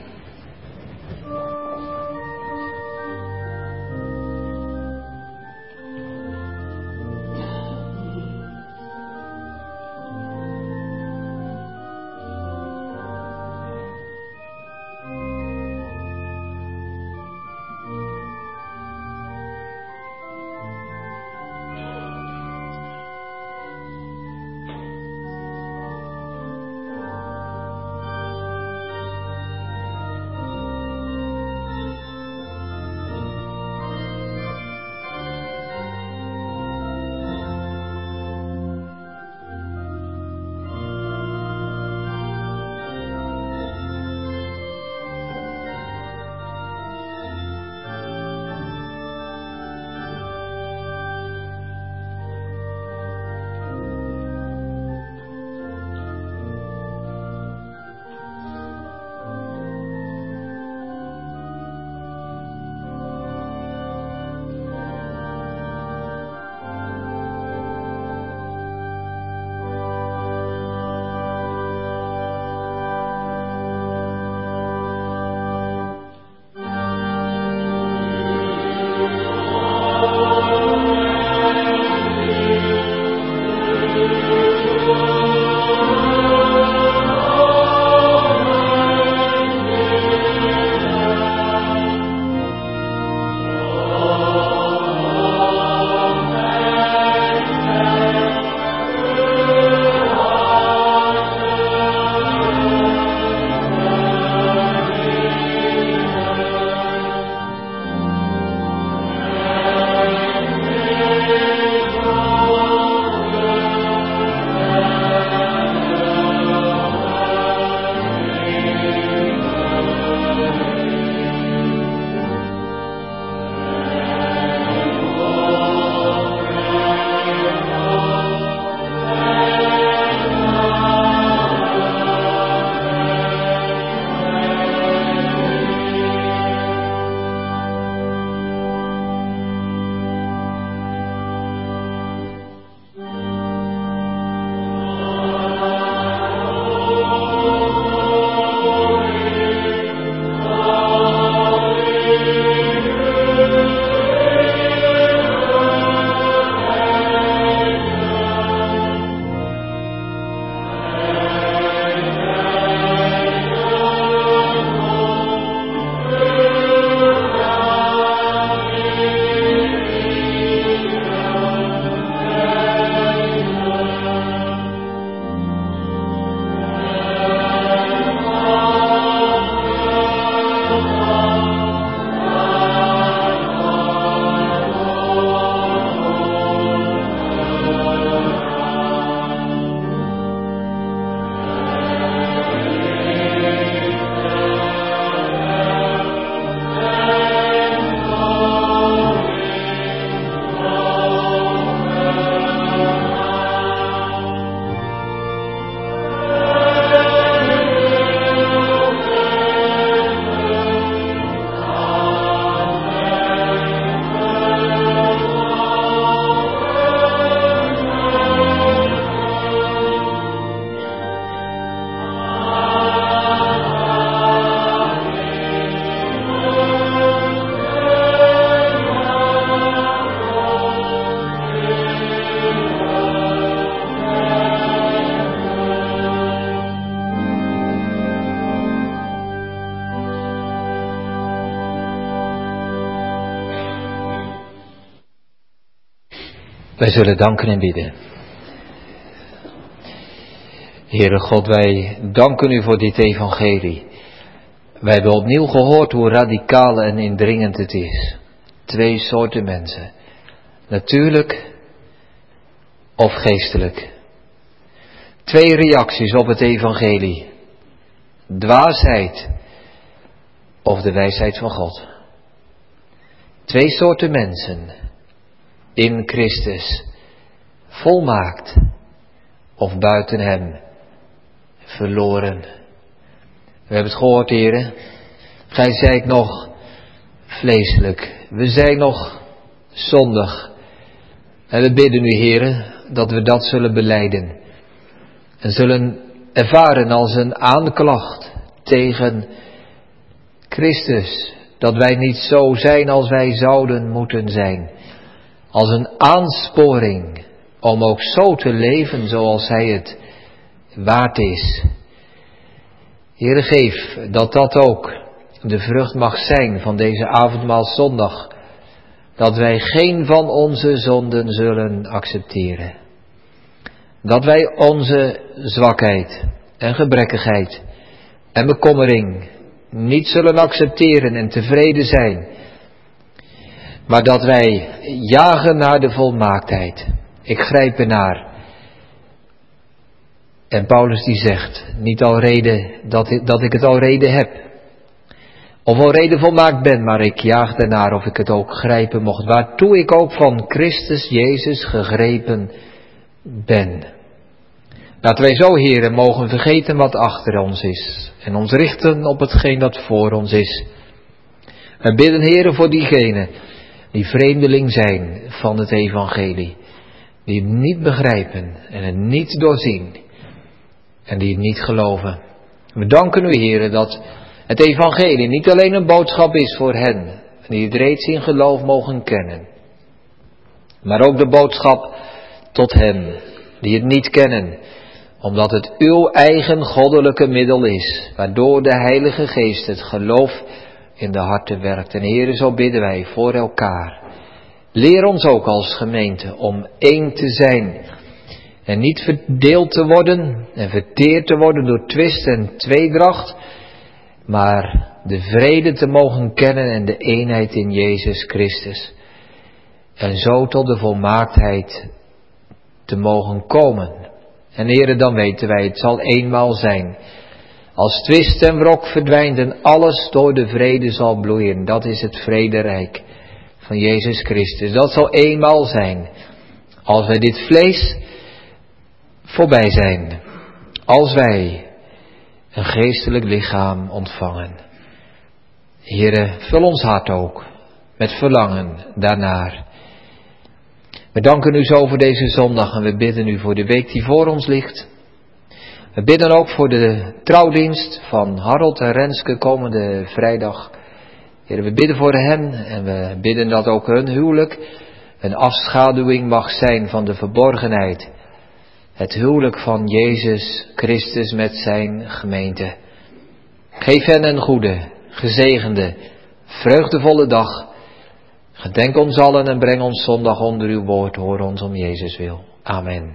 Wij zullen danken en bidden. Heere God, wij danken u voor dit evangelie. Wij hebben opnieuw gehoord hoe radicaal en indringend het is. Twee soorten mensen. Natuurlijk of geestelijk. Twee reacties op het evangelie. Dwaasheid of de wijsheid van God. Twee soorten mensen in Christus, volmaakt of buiten hem, verloren. We hebben het gehoord, heren. Gij zijt nog vleeselijk. We zijn nog zondig. En we bidden u, heren, dat we dat zullen belijden. En zullen ervaren als een aanklacht tegen Christus. Dat wij niet zo zijn als wij zouden moeten zijn. Als een aansporing om ook zo te leven zoals hij het waard is. Heere, geef dat dat ook de vrucht mag zijn van deze avondmaalszondag. Dat wij geen van onze zonden zullen accepteren. Dat wij onze zwakheid en gebrekkigheid en bekommering niet zullen accepteren en tevreden zijn. Maar dat wij jagen naar de volmaaktheid. Ik grijp ernaar. En Paulus die zegt, niet alrede dat ik, dat ik het alrede heb. Of alrede volmaakt ben, maar ik jaag ernaar of ik het ook grijpen mocht. Waartoe ik ook van Christus Jezus gegrepen ben. Laten wij zo, heren, mogen vergeten wat achter ons is. En ons richten op hetgeen dat voor ons is. En bidden, heren, voor diegenen die vreemdeling zijn van het evangelie. Die het niet begrijpen en het niet doorzien. En die het niet geloven. We danken u, heren, dat het evangelie niet alleen een boodschap is voor hen, die het reeds in geloof mogen kennen. Maar ook de boodschap tot hen, die het niet kennen. Omdat het uw eigen goddelijke middel is, waardoor de Heilige Geest het geloof in de harten werkt. En heren, zo bidden wij voor elkaar. Leer ons ook als gemeente om één te zijn. En niet verdeeld te worden en verteerd te worden door twist en tweedracht. Maar de vrede te mogen kennen en de eenheid in Jezus Christus. En zo tot de volmaaktheid te mogen komen. En heren, dan weten wij, het zal eenmaal zijn. Als twist en wrok verdwijnt en alles door de vrede zal bloeien. Dat is het vrederijk van Jezus Christus. Dat zal eenmaal zijn. Als wij dit vlees voorbij zijn. Als wij een geestelijk lichaam ontvangen. Heren, vul ons hart ook met verlangen daarnaar. We danken u zo voor deze zondag en we bidden u voor de week die voor ons ligt. We bidden ook voor de trouwdienst van Harold en Renske komende vrijdag. Heren, we bidden voor hen en we bidden dat ook hun huwelijk een afschaduwing mag zijn van de verborgenheid. Het huwelijk van Jezus Christus met zijn gemeente. Geef hen een goede, gezegende, vreugdevolle dag. Gedenk ons allen en breng ons zondag onder uw woord. Hoor ons om Jezus wil. Amen.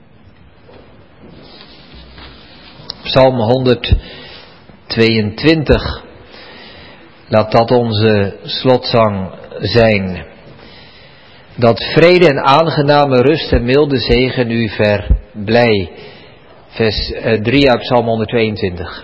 Psalm honderdtweeëntwintig. Laat dat onze slotzang zijn. Dat vrede en aangename rust en milde zegen u verblij. Vers drie uit Psalm honderdtweeëntwintig.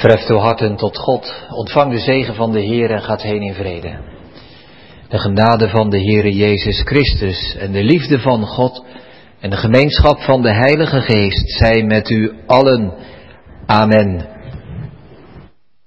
Verheft uw harten tot God, ontvang de zegen van de Heer en gaat heen in vrede. De genade van de Heere Jezus Christus en de liefde van God en de gemeenschap van de Heilige Geest zij met u allen. Amen.